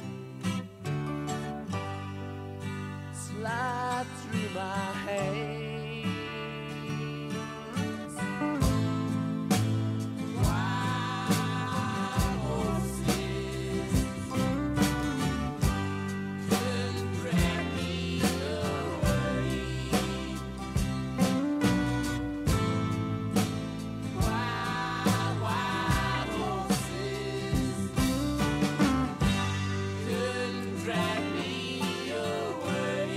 slide through my hands. Wild horses couldn't drag me away. Wild horses couldn't drag me away.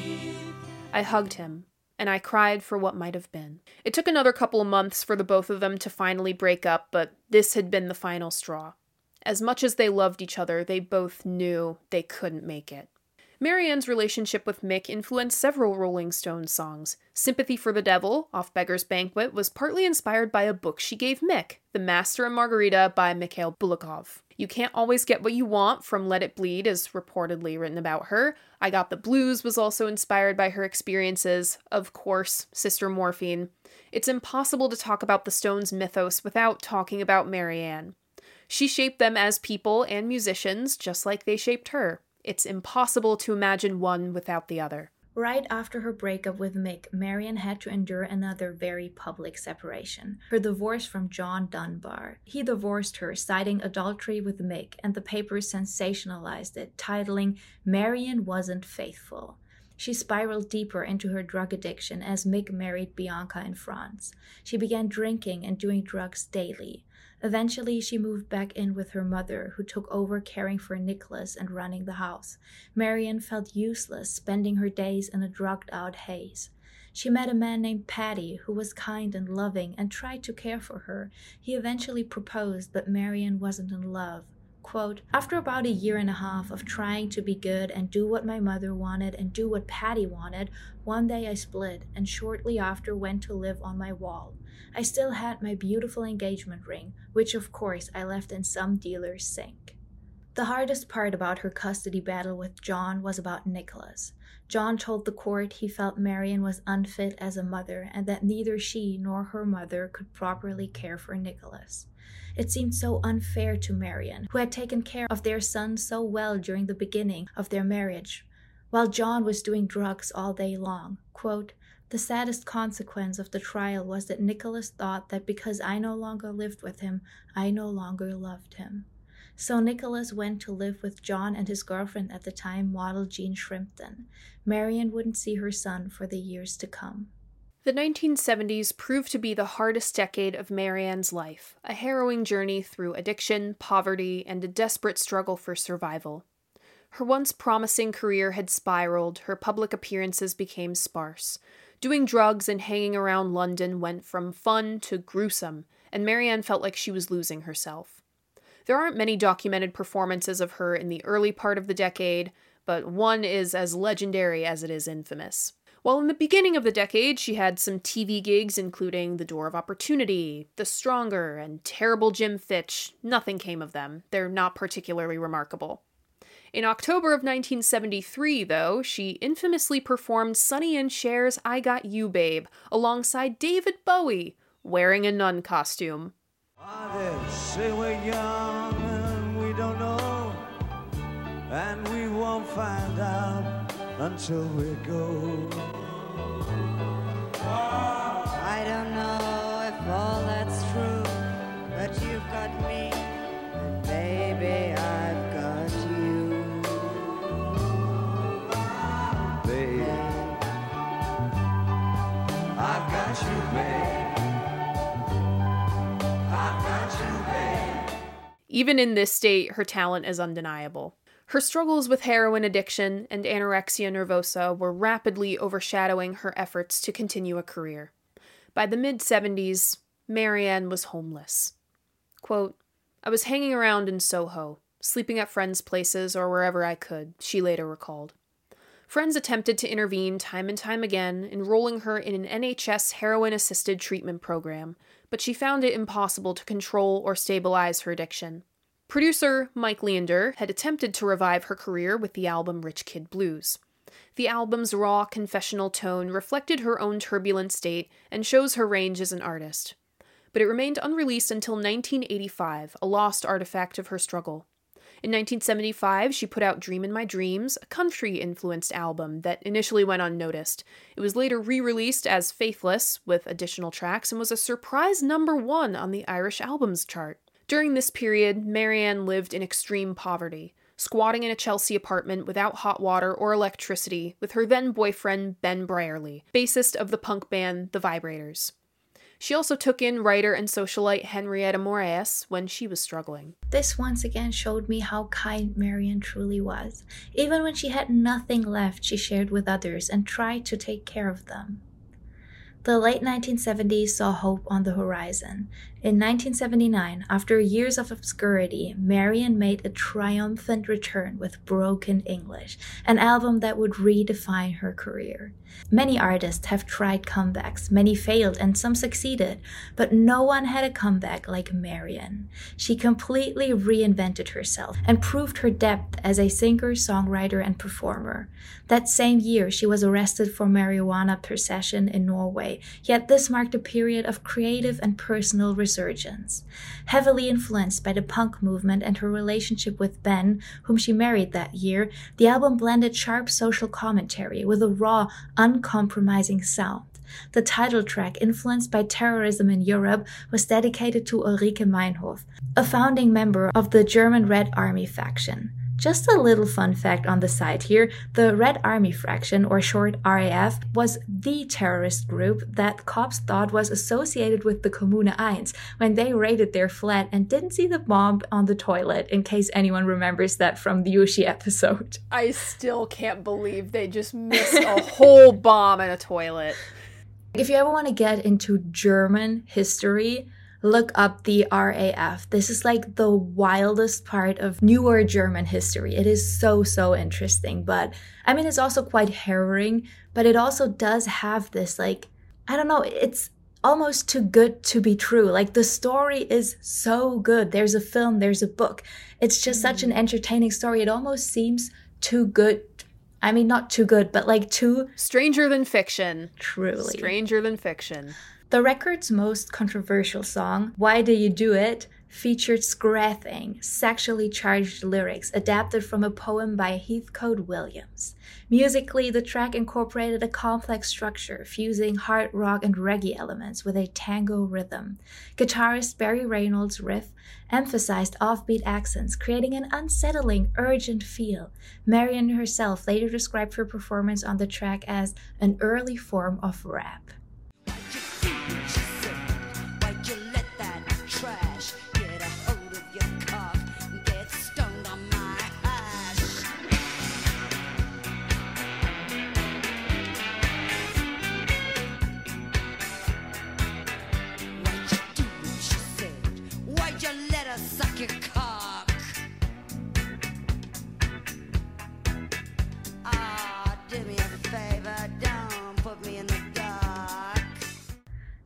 I hugged him, and I cried for what might have been. It took another couple of months for the both of them to finally break up, but this had been the final straw. As much as they loved each other, they both knew they couldn't make it. Marianne's relationship with Mick influenced several Rolling Stones songs. Sympathy for the Devil, off Beggar's Banquet, was partly inspired by a book she gave Mick, The Master and Margarita by Mikhail Bulgakov. You Can't Always Get What You Want from Let It Bleed is reportedly written about her. I Got the Blues was also inspired by her experiences. Of course, Sister Morphine. It's impossible to talk about the Stones' mythos without talking about Marianne. She shaped them as people and musicians, just like they shaped her. It's impossible to imagine one without the other. Right after her breakup with Mick, Marianne had to endure another very public separation, her divorce from John Dunbar. He divorced her, citing adultery with Mick, and the papers sensationalized it, titling, "Marianne Wasn't Faithful." She spiraled deeper into her drug addiction as Mick married Bianca in France. She began drinking and doing drugs daily. Eventually, she moved back in with her mother, who took over caring for Nicholas and running the house. Marianne felt useless, spending her days in a drugged-out haze. She met a man named Paddy, who was kind and loving and tried to care for her. He eventually proposed, but Marianne wasn't in love. Quote, "After about a year and a half of trying to be good and do what my mother wanted and do what Paddy wanted, one day I split and shortly after went to live on my wall. I still had my beautiful engagement ring, which of course I left in some dealer's sink." The hardest part about her custody battle with John was about Nicholas. John told the court he felt Marianne was unfit as a mother and that neither she nor her mother could properly care for Nicholas. It seemed so unfair to Marianne, who had taken care of their son so well during the beginning of their marriage, while John was doing drugs all day long. Quote, "The saddest consequence of the trial was that Nicholas thought that because I no longer lived with him, I no longer loved him. So Nicholas went to live with John and his girlfriend at the time, model Jean Shrimpton. Marianne wouldn't see her son for the years to come." The 1970s proved to be the hardest decade of Marianne's life, a harrowing journey through addiction, poverty, and a desperate struggle for survival. Her once promising career had spiraled, her public appearances became sparse. Doing drugs and hanging around London went from fun to gruesome, and Marianne felt like she was losing herself. There aren't many documented performances of her in the early part of the decade, but one is as legendary as it is infamous. While in the beginning of the decade, she had some TV gigs including The Door of Opportunity, The Stronger, and Terrible Jim Fitch, nothing came of them. They're not particularly remarkable. In October of 1973, though, she infamously performed Sonny and Cher's I Got You Babe alongside David Bowie, wearing a nun costume. They say we're young and we don't know, and we won't find out until we go. I don't know if all that's true, but you've got me, and baby, I've got you. Babe, I've got you, babe. I've got you, babe. Even in this state, her talent is undeniable. Her struggles with heroin addiction and anorexia nervosa were rapidly overshadowing her efforts to continue a career. By the mid-70s, Marianne was homeless. Quote, "I was hanging around in Soho, sleeping at friends' places or wherever I could," she later recalled. Friends attempted to intervene time and time again, enrolling her in an NHS heroin-assisted treatment program, but she found it impossible to control or stabilize her addiction. Producer Mike Leander had attempted to revive her career with the album Rich Kid Blues. The album's raw, confessional tone reflected her own turbulent state and shows her range as an artist. But it remained unreleased until 1985, a lost artifact of her struggle. In 1975, she put out Dream in My Dreams, a country-influenced album that initially went unnoticed. It was later re-released as Faithless, with additional tracks, and was a surprise #1 on the Irish Albums chart. During this period, Marianne lived in extreme poverty, squatting in a Chelsea apartment without hot water or electricity with her then-boyfriend Ben Brierly, bassist of the punk band The Vibrators. She also took in writer and socialite Henrietta Moraes when she was struggling. This once again showed me how kind Marianne truly was. Even when she had nothing left, she shared with others and tried to take care of them. The late 1970s saw hope on the horizon. In 1979, after years of obscurity, Marianne made a triumphant return with Broken English, an album that would redefine her career. Many artists have tried comebacks, many failed and some succeeded, but no one had a comeback like Marianne. She completely reinvented herself and proved her depth as a singer, songwriter, and performer. That same year, she was arrested for marijuana possession in Norway, yet this marked a period of creative and personal resurgence. Heavily influenced by the punk movement and her relationship with Ben, whom she married that year, the album blended sharp social commentary with a raw, uncompromising sound. The title track, influenced by terrorism in Europe, was dedicated to Ulrike Meinhof, a founding member of the German Red Army faction. Just a little fun fact on the side here, the Red Army faction, or short RAF, was the terrorist group that cops thought was associated with the Kommune 1 when they raided their flat and didn't see the bomb on the toilet, in case anyone remembers that from the Yushi episode. I still can't believe they just missed a whole bomb in a toilet. If you ever want to get into German history, look up the RAF. This is like the wildest part of newer German history. It is so interesting, but I mean, it's also quite harrowing, but it also does have this, like, I don't know, it's almost too good to be true. Like, the story is so good. There's a film, there's a book. It's just such an entertaining story. It almost seems too good. I mean, not too good, but like too... Stranger than fiction. Truly. Stranger than fiction. The record's most controversial song, Why Do You Do It?, featured scathing, sexually charged lyrics adapted from a poem by Heathcote Williams. Musically, the track incorporated a complex structure, fusing hard rock and reggae elements with a tango rhythm. Guitarist Barry Reynolds' riff emphasized offbeat accents, creating an unsettling, urgent feel. Marianne herself later described her performance on the track as an early form of rap. Suck your cock. Ah, do me a favor, don't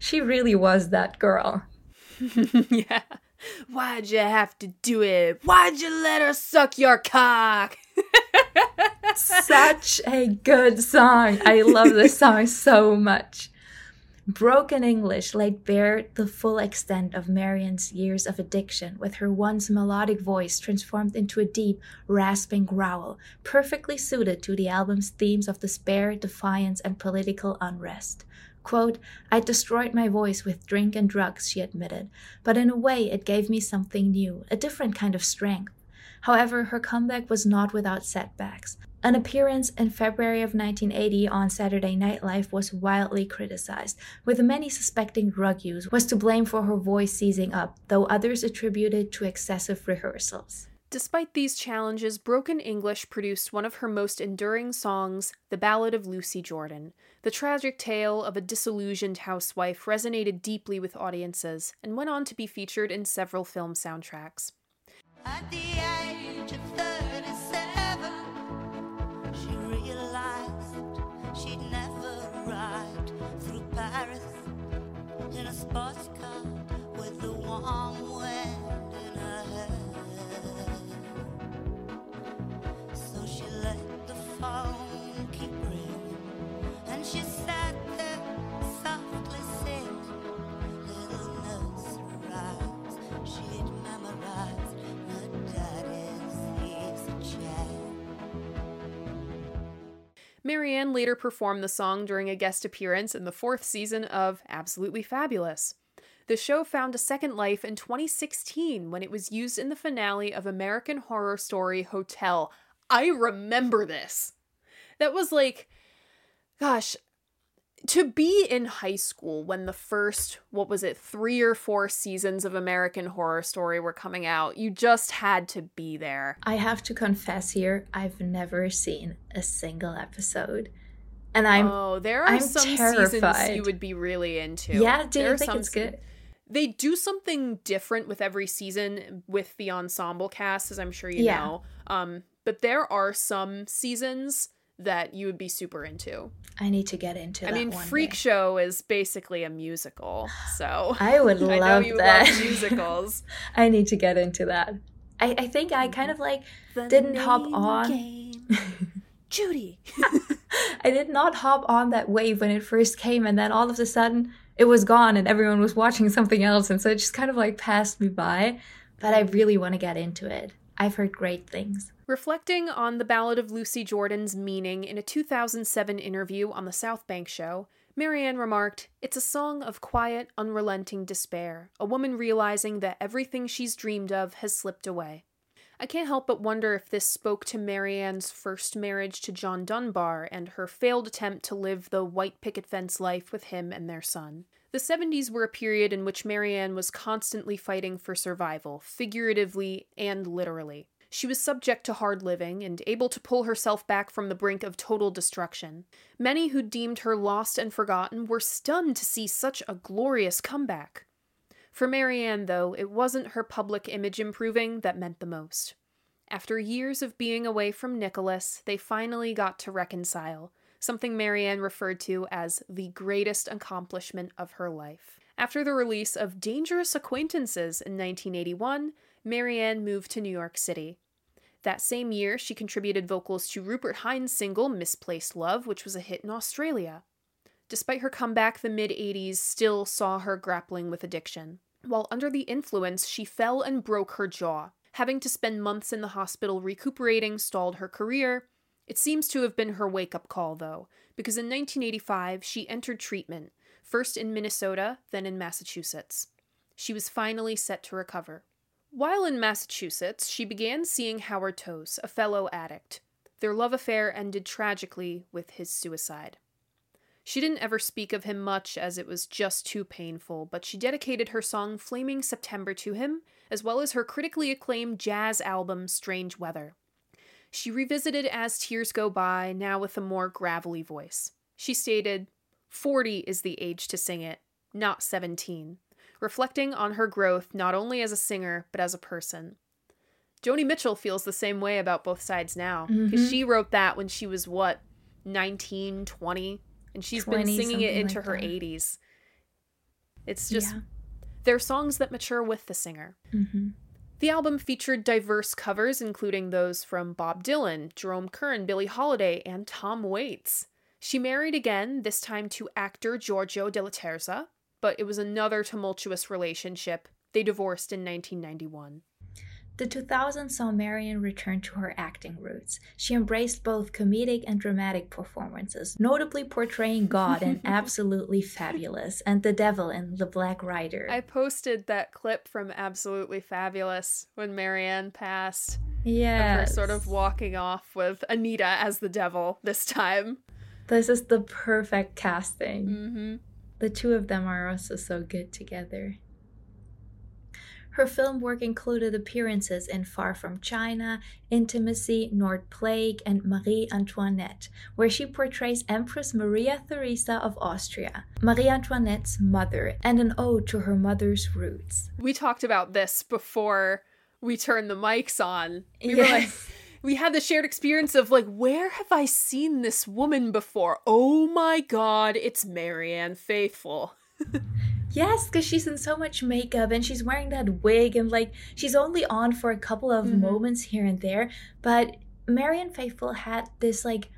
She really was that girl. Yeah. Why'd you have to do it? Why'd you let her suck your cock? Such a good song. I love this song so much. Broken English laid bare the full extent of Marianne's years of addiction, with her once melodic voice transformed into a deep, rasping growl, perfectly suited to the album's themes of despair, defiance, and political unrest. Quote, "I destroyed my voice with drink and drugs," she admitted, "but in a way it gave me something new, a different kind of strength." However, her comeback was not without setbacks. An appearance in February of 1980 on Saturday Night Live was wildly criticized, with many suspecting drug use was to blame for her voice seizing up, though others attributed to excessive rehearsals. Despite these challenges, Broken English produced one of her most enduring songs, The Ballad of Lucy Jordan. The tragic tale of a disillusioned housewife resonated deeply with audiences and went on to be featured in several film soundtracks. At the age of 37, she realized she'd never ride through Paris in a sports car with the warm wind in her hair. So she let the phone keep ringing, and she sat there softly singing little nursery rhymes she'd memorized in her daddy's easy chair. Marianne later performed the song during a guest appearance in the 4th season of Absolutely Fabulous. The show found a second life in 2016 when it was used in the finale of American Horror Story Hotel. I remember this. That was like, gosh, to be in high school when the first, 3 or 4 seasons of American Horror Story were coming out, you just had to be there. I have to confess here, I've never seen a single episode. And there are some terrified. seasons you would be really into. Yeah, do you think it's good? They do something different with every season with the ensemble cast, as I'm sure you know. But there are some seasons that you would be super into. I need to get into that. I mean, Freak Show is basically a musical, so I would love that. I know you love musicals. I need to get into that. I think I kind of like didn't hop on. Judy. I did not hop on that wave when it first came, and then all of a sudden it was gone and everyone was watching something else, and so it just kind of like passed me by. But I really want to get into it. I've heard great things. Reflecting on The Ballad of Lucy Jordan's meaning in a 2007 interview on the South Bank Show, Marianne remarked, "It's a song of quiet, unrelenting despair, a woman realizing that everything she's dreamed of has slipped away." I can't help but wonder if this spoke to Marianne's first marriage to John Dunbar and her failed attempt to live the white picket fence life with him and their son. The 70s were a period in which Marianne was constantly fighting for survival, figuratively and literally. She was subject to hard living and able to pull herself back from the brink of total destruction. Many who deemed her lost and forgotten were stunned to see such a glorious comeback. For Marianne, though, it wasn't her public image improving that meant the most. After years of being away from Nicholas, they finally got to reconcile, something Marianne referred to as the greatest accomplishment of her life. After the release of Dangerous Acquaintances in 1981, Marianne moved to New York City. That same year, she contributed vocals to Rupert Hines' single Misplaced Love, which was a hit in Australia. Despite her comeback, the mid-80s still saw her grappling with addiction. While under the influence, she fell and broke her jaw. Having to spend months in the hospital recuperating stalled her career. It seems to have been her wake-up call, though, because in 1985, she entered treatment, first in Minnesota, then in Massachusetts. She was finally set to recover. While in Massachusetts, she began seeing Howard Tose, a fellow addict. Their love affair ended tragically with his suicide. She didn't ever speak of him much as it was just too painful, but she dedicated her song Flaming September to him, as well as her critically acclaimed jazz album Strange Weather. She revisited As Tears Go By, now with a more gravelly voice. She stated, 40 is the age to sing it, not 17, reflecting on her growth not only as a singer, but as a person. Joni Mitchell feels the same way about Both Sides Now, because she wrote that when she was, 19, 20? And she's been singing it into her 80s. It's just, they're songs that mature with the singer. Mm-hmm. The album featured diverse covers, including those from Bob Dylan, Jerome Kern, Billie Holiday, and Tom Waits. She married again, this time to actor Giorgio Della Terza, but it was another tumultuous relationship. They divorced in 1991. The 2000s saw Marian return to her acting roots. She embraced both comedic and dramatic performances, notably portraying God in Absolutely Fabulous and the devil in The Black Rider. I posted that clip from Absolutely Fabulous when Marianne passed. Yes. Of her sort of walking off with Anita as the devil this time. This is the perfect casting. Mm-hmm. The two of them are also so good together. Her film work included appearances in Far From China, Intimacy, Nord Plague, and Marie Antoinette, where she portrays Empress Maria Theresa of Austria, Marie Antoinette's mother, and an ode to her mother's roots. We talked about this before we turned the mics on. We had the shared experience of like, where have I seen this woman before? Oh my god, it's Marianne Faithfull. Yes, because she's in so much makeup and she's wearing that wig and like she's only on for a couple of moments here and there. But Marianne Faithfull had this like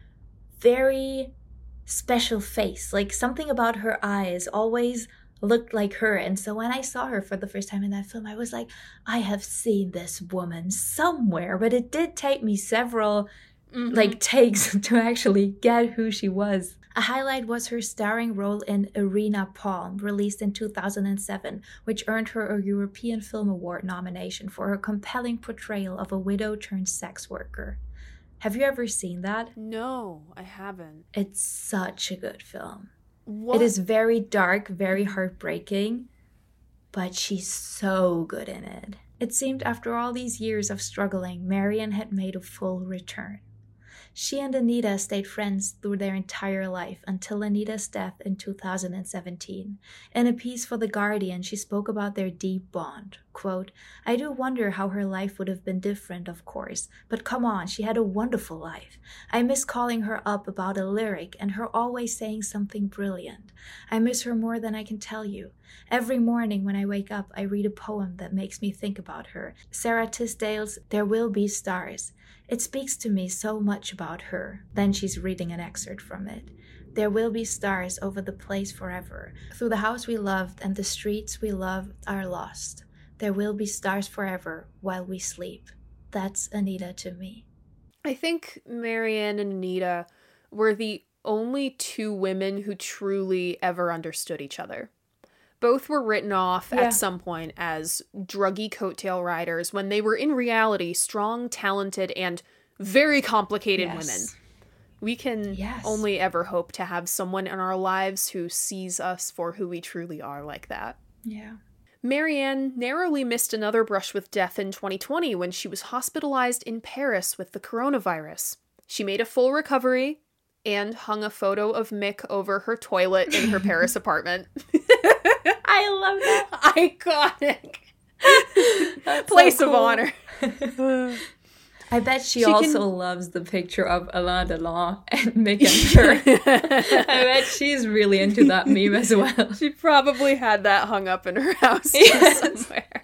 very special face. Like something about her eyes always looked like her. And so when I saw her for the first time in that film, I was like, I have seen this woman somewhere. But it did take me several like takes to actually get who she was. A highlight was her starring role in Irina Palm, released in 2007, which earned her a European Film Award nomination for her compelling portrayal of a widow turned sex worker. Have you ever seen that? No, I haven't. It's such a good film. What? It is very dark, very heartbreaking, but she's so good in it. It seemed after all these years of struggling, Marianne had made a full return. She and Anita stayed friends through their entire life until Anita's death in 2017. In a piece for The Guardian, she spoke about their deep bond. Quote, I do wonder how her life would have been different, of course, but come on, she had a wonderful life. I miss calling her up about a lyric and her always saying something brilliant. I miss her more than I can tell you. Every morning when I wake up, I read a poem that makes me think about her. Sarah Tisdale's There Will Be Stars. It speaks to me so much about her. Then she's reading an excerpt from it. There will be stars over the place forever. Through the house we loved and the streets we loved are lost. There will be stars forever while we sleep. That's Anita to me. I think Marianne and Anita were the only two women who truly ever understood each other. Both were written off at some point as druggy coattail riders when they were in reality strong, talented, and very complicated women. We can only ever hope to have someone in our lives who sees us for who we truly are like that. Yeah. Marianne narrowly missed another brush with death in 2020 when she was hospitalized in Paris with the coronavirus. She made a full recovery and hung a photo of Mick over her toilet in her Paris apartment. I love that. Iconic. Place so of cool. honor. I bet she also loves the picture of Alain Delon and Mick and her. I bet she's really into that meme as well. She probably had that hung up in her house somewhere.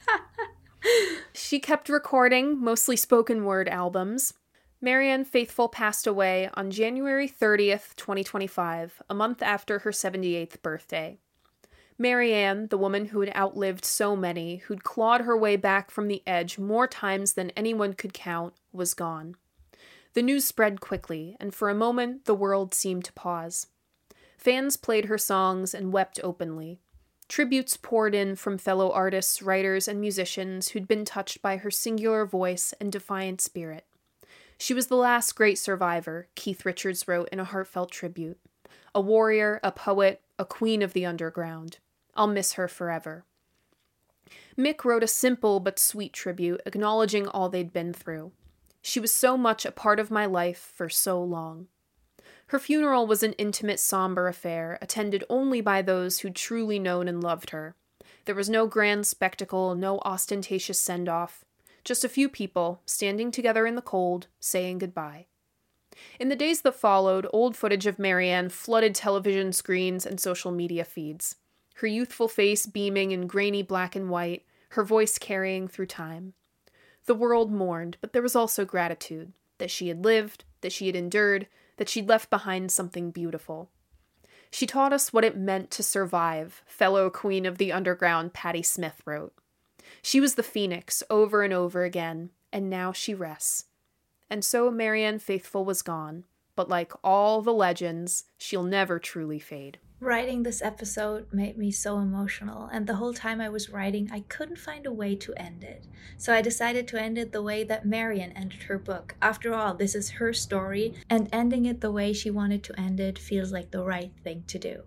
She kept recording mostly spoken word albums. Marianne Faithfull passed away on January 30th, 2025, a month after her 78th birthday. Marianne, the woman who had outlived so many, who'd clawed her way back from the edge more times than anyone could count, was gone. The news spread quickly, and for a moment the world seemed to pause. Fans played her songs and wept openly. Tributes poured in from fellow artists, writers, and musicians who'd been touched by her singular voice and defiant spirit. She was the last great survivor, Keith Richards wrote in a heartfelt tribute. A warrior, a poet, a queen of the underground. I'll miss her forever. Mick wrote a simple but sweet tribute, acknowledging all they'd been through. She was so much a part of my life for so long. Her funeral was an intimate, somber affair, attended only by those who'd truly known and loved her. There was no grand spectacle, no ostentatious send-off. Just a few people, standing together in the cold, saying goodbye. In the days that followed, old footage of Marianne flooded television screens and social media feeds. her youthful face beaming in grainy black and white, her voice carrying through time. The world mourned, but there was also gratitude, that she had lived, that she had endured, that she'd left behind something beautiful. She taught us what it meant to survive, fellow queen of the underground Patti Smith wrote. She was the phoenix over and over again, and now she rests. And so Marianne Faithfull was gone, but like all the legends, she'll never truly fade. Writing this episode made me so emotional, and the whole time I was writing, I couldn't find a way to end it. So I decided to end it the way that Marianne ended her book. After all, this is her story, and ending it the way she wanted to end it feels like the right thing to do.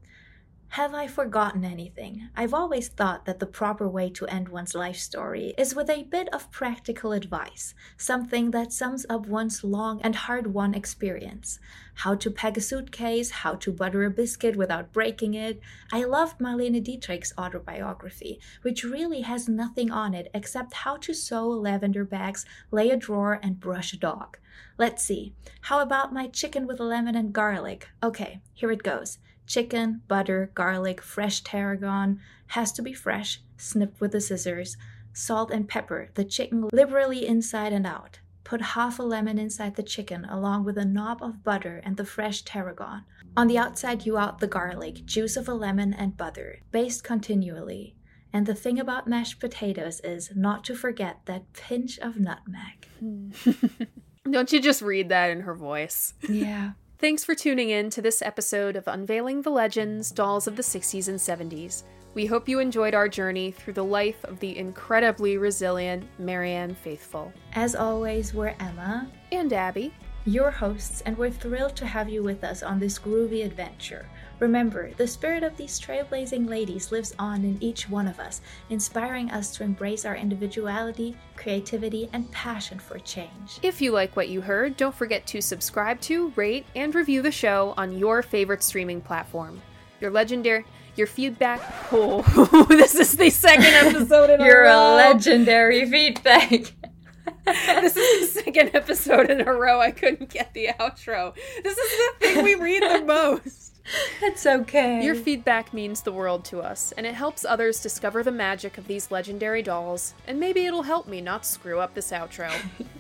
Have I forgotten anything? I've always thought that the proper way to end one's life story is with a bit of practical advice, something that sums up one's long and hard-won experience. How to pack a suitcase, how to butter a biscuit without breaking it. I loved Marlene Dietrich's autobiography, which really has nothing on it except how to sew lavender bags, lay a drawer, and brush a dog. Let's see. How about my chicken with lemon and garlic? Okay, here it goes. Chicken, butter, garlic, fresh tarragon, has to be fresh, snipped with the scissors, salt and pepper, the chicken liberally inside and out. Put half a lemon inside the chicken along with a knob of butter and the fresh tarragon. On the outside hew out the garlic, juice of a lemon and butter. Baste continually. And the thing about mashed potatoes is not to forget that pinch of nutmeg. Don't you just read that in her voice? Yeah. Thanks for tuning in to this episode of Unveiling the Legends, Dolls of the 60s and 70s. We hope you enjoyed our journey through the life of the incredibly resilient Marianne Faithfull. As always, we're Emma and Abby, your hosts, and we're thrilled to have you with us on this groovy adventure. Remember, the spirit of these trailblazing ladies lives on in each one of us, inspiring us to embrace our individuality, creativity, and passion for change. If you like what you heard, don't forget to subscribe to, rate, and review the show on your favorite streaming platform. Your feedback. Oh, this is the second episode in a row. You're a legendary feedback. This is the second episode in a row I couldn't get the outro. This is the thing we read the most. That's okay. Your feedback means the world to us, and it helps others discover the magic of these legendary dolls, and maybe it'll help me not screw up this outro.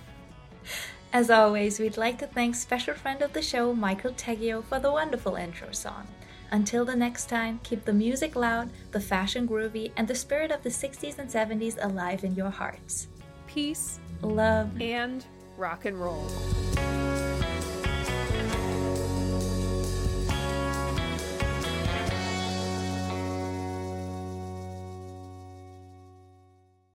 As always, we'd like to thank special friend of the show, Michael Teggio, for the wonderful intro song. Until the next time, keep the music loud, the fashion groovy, and the spirit of the 60s and 70s alive in your hearts. Peace, love, and rock and roll.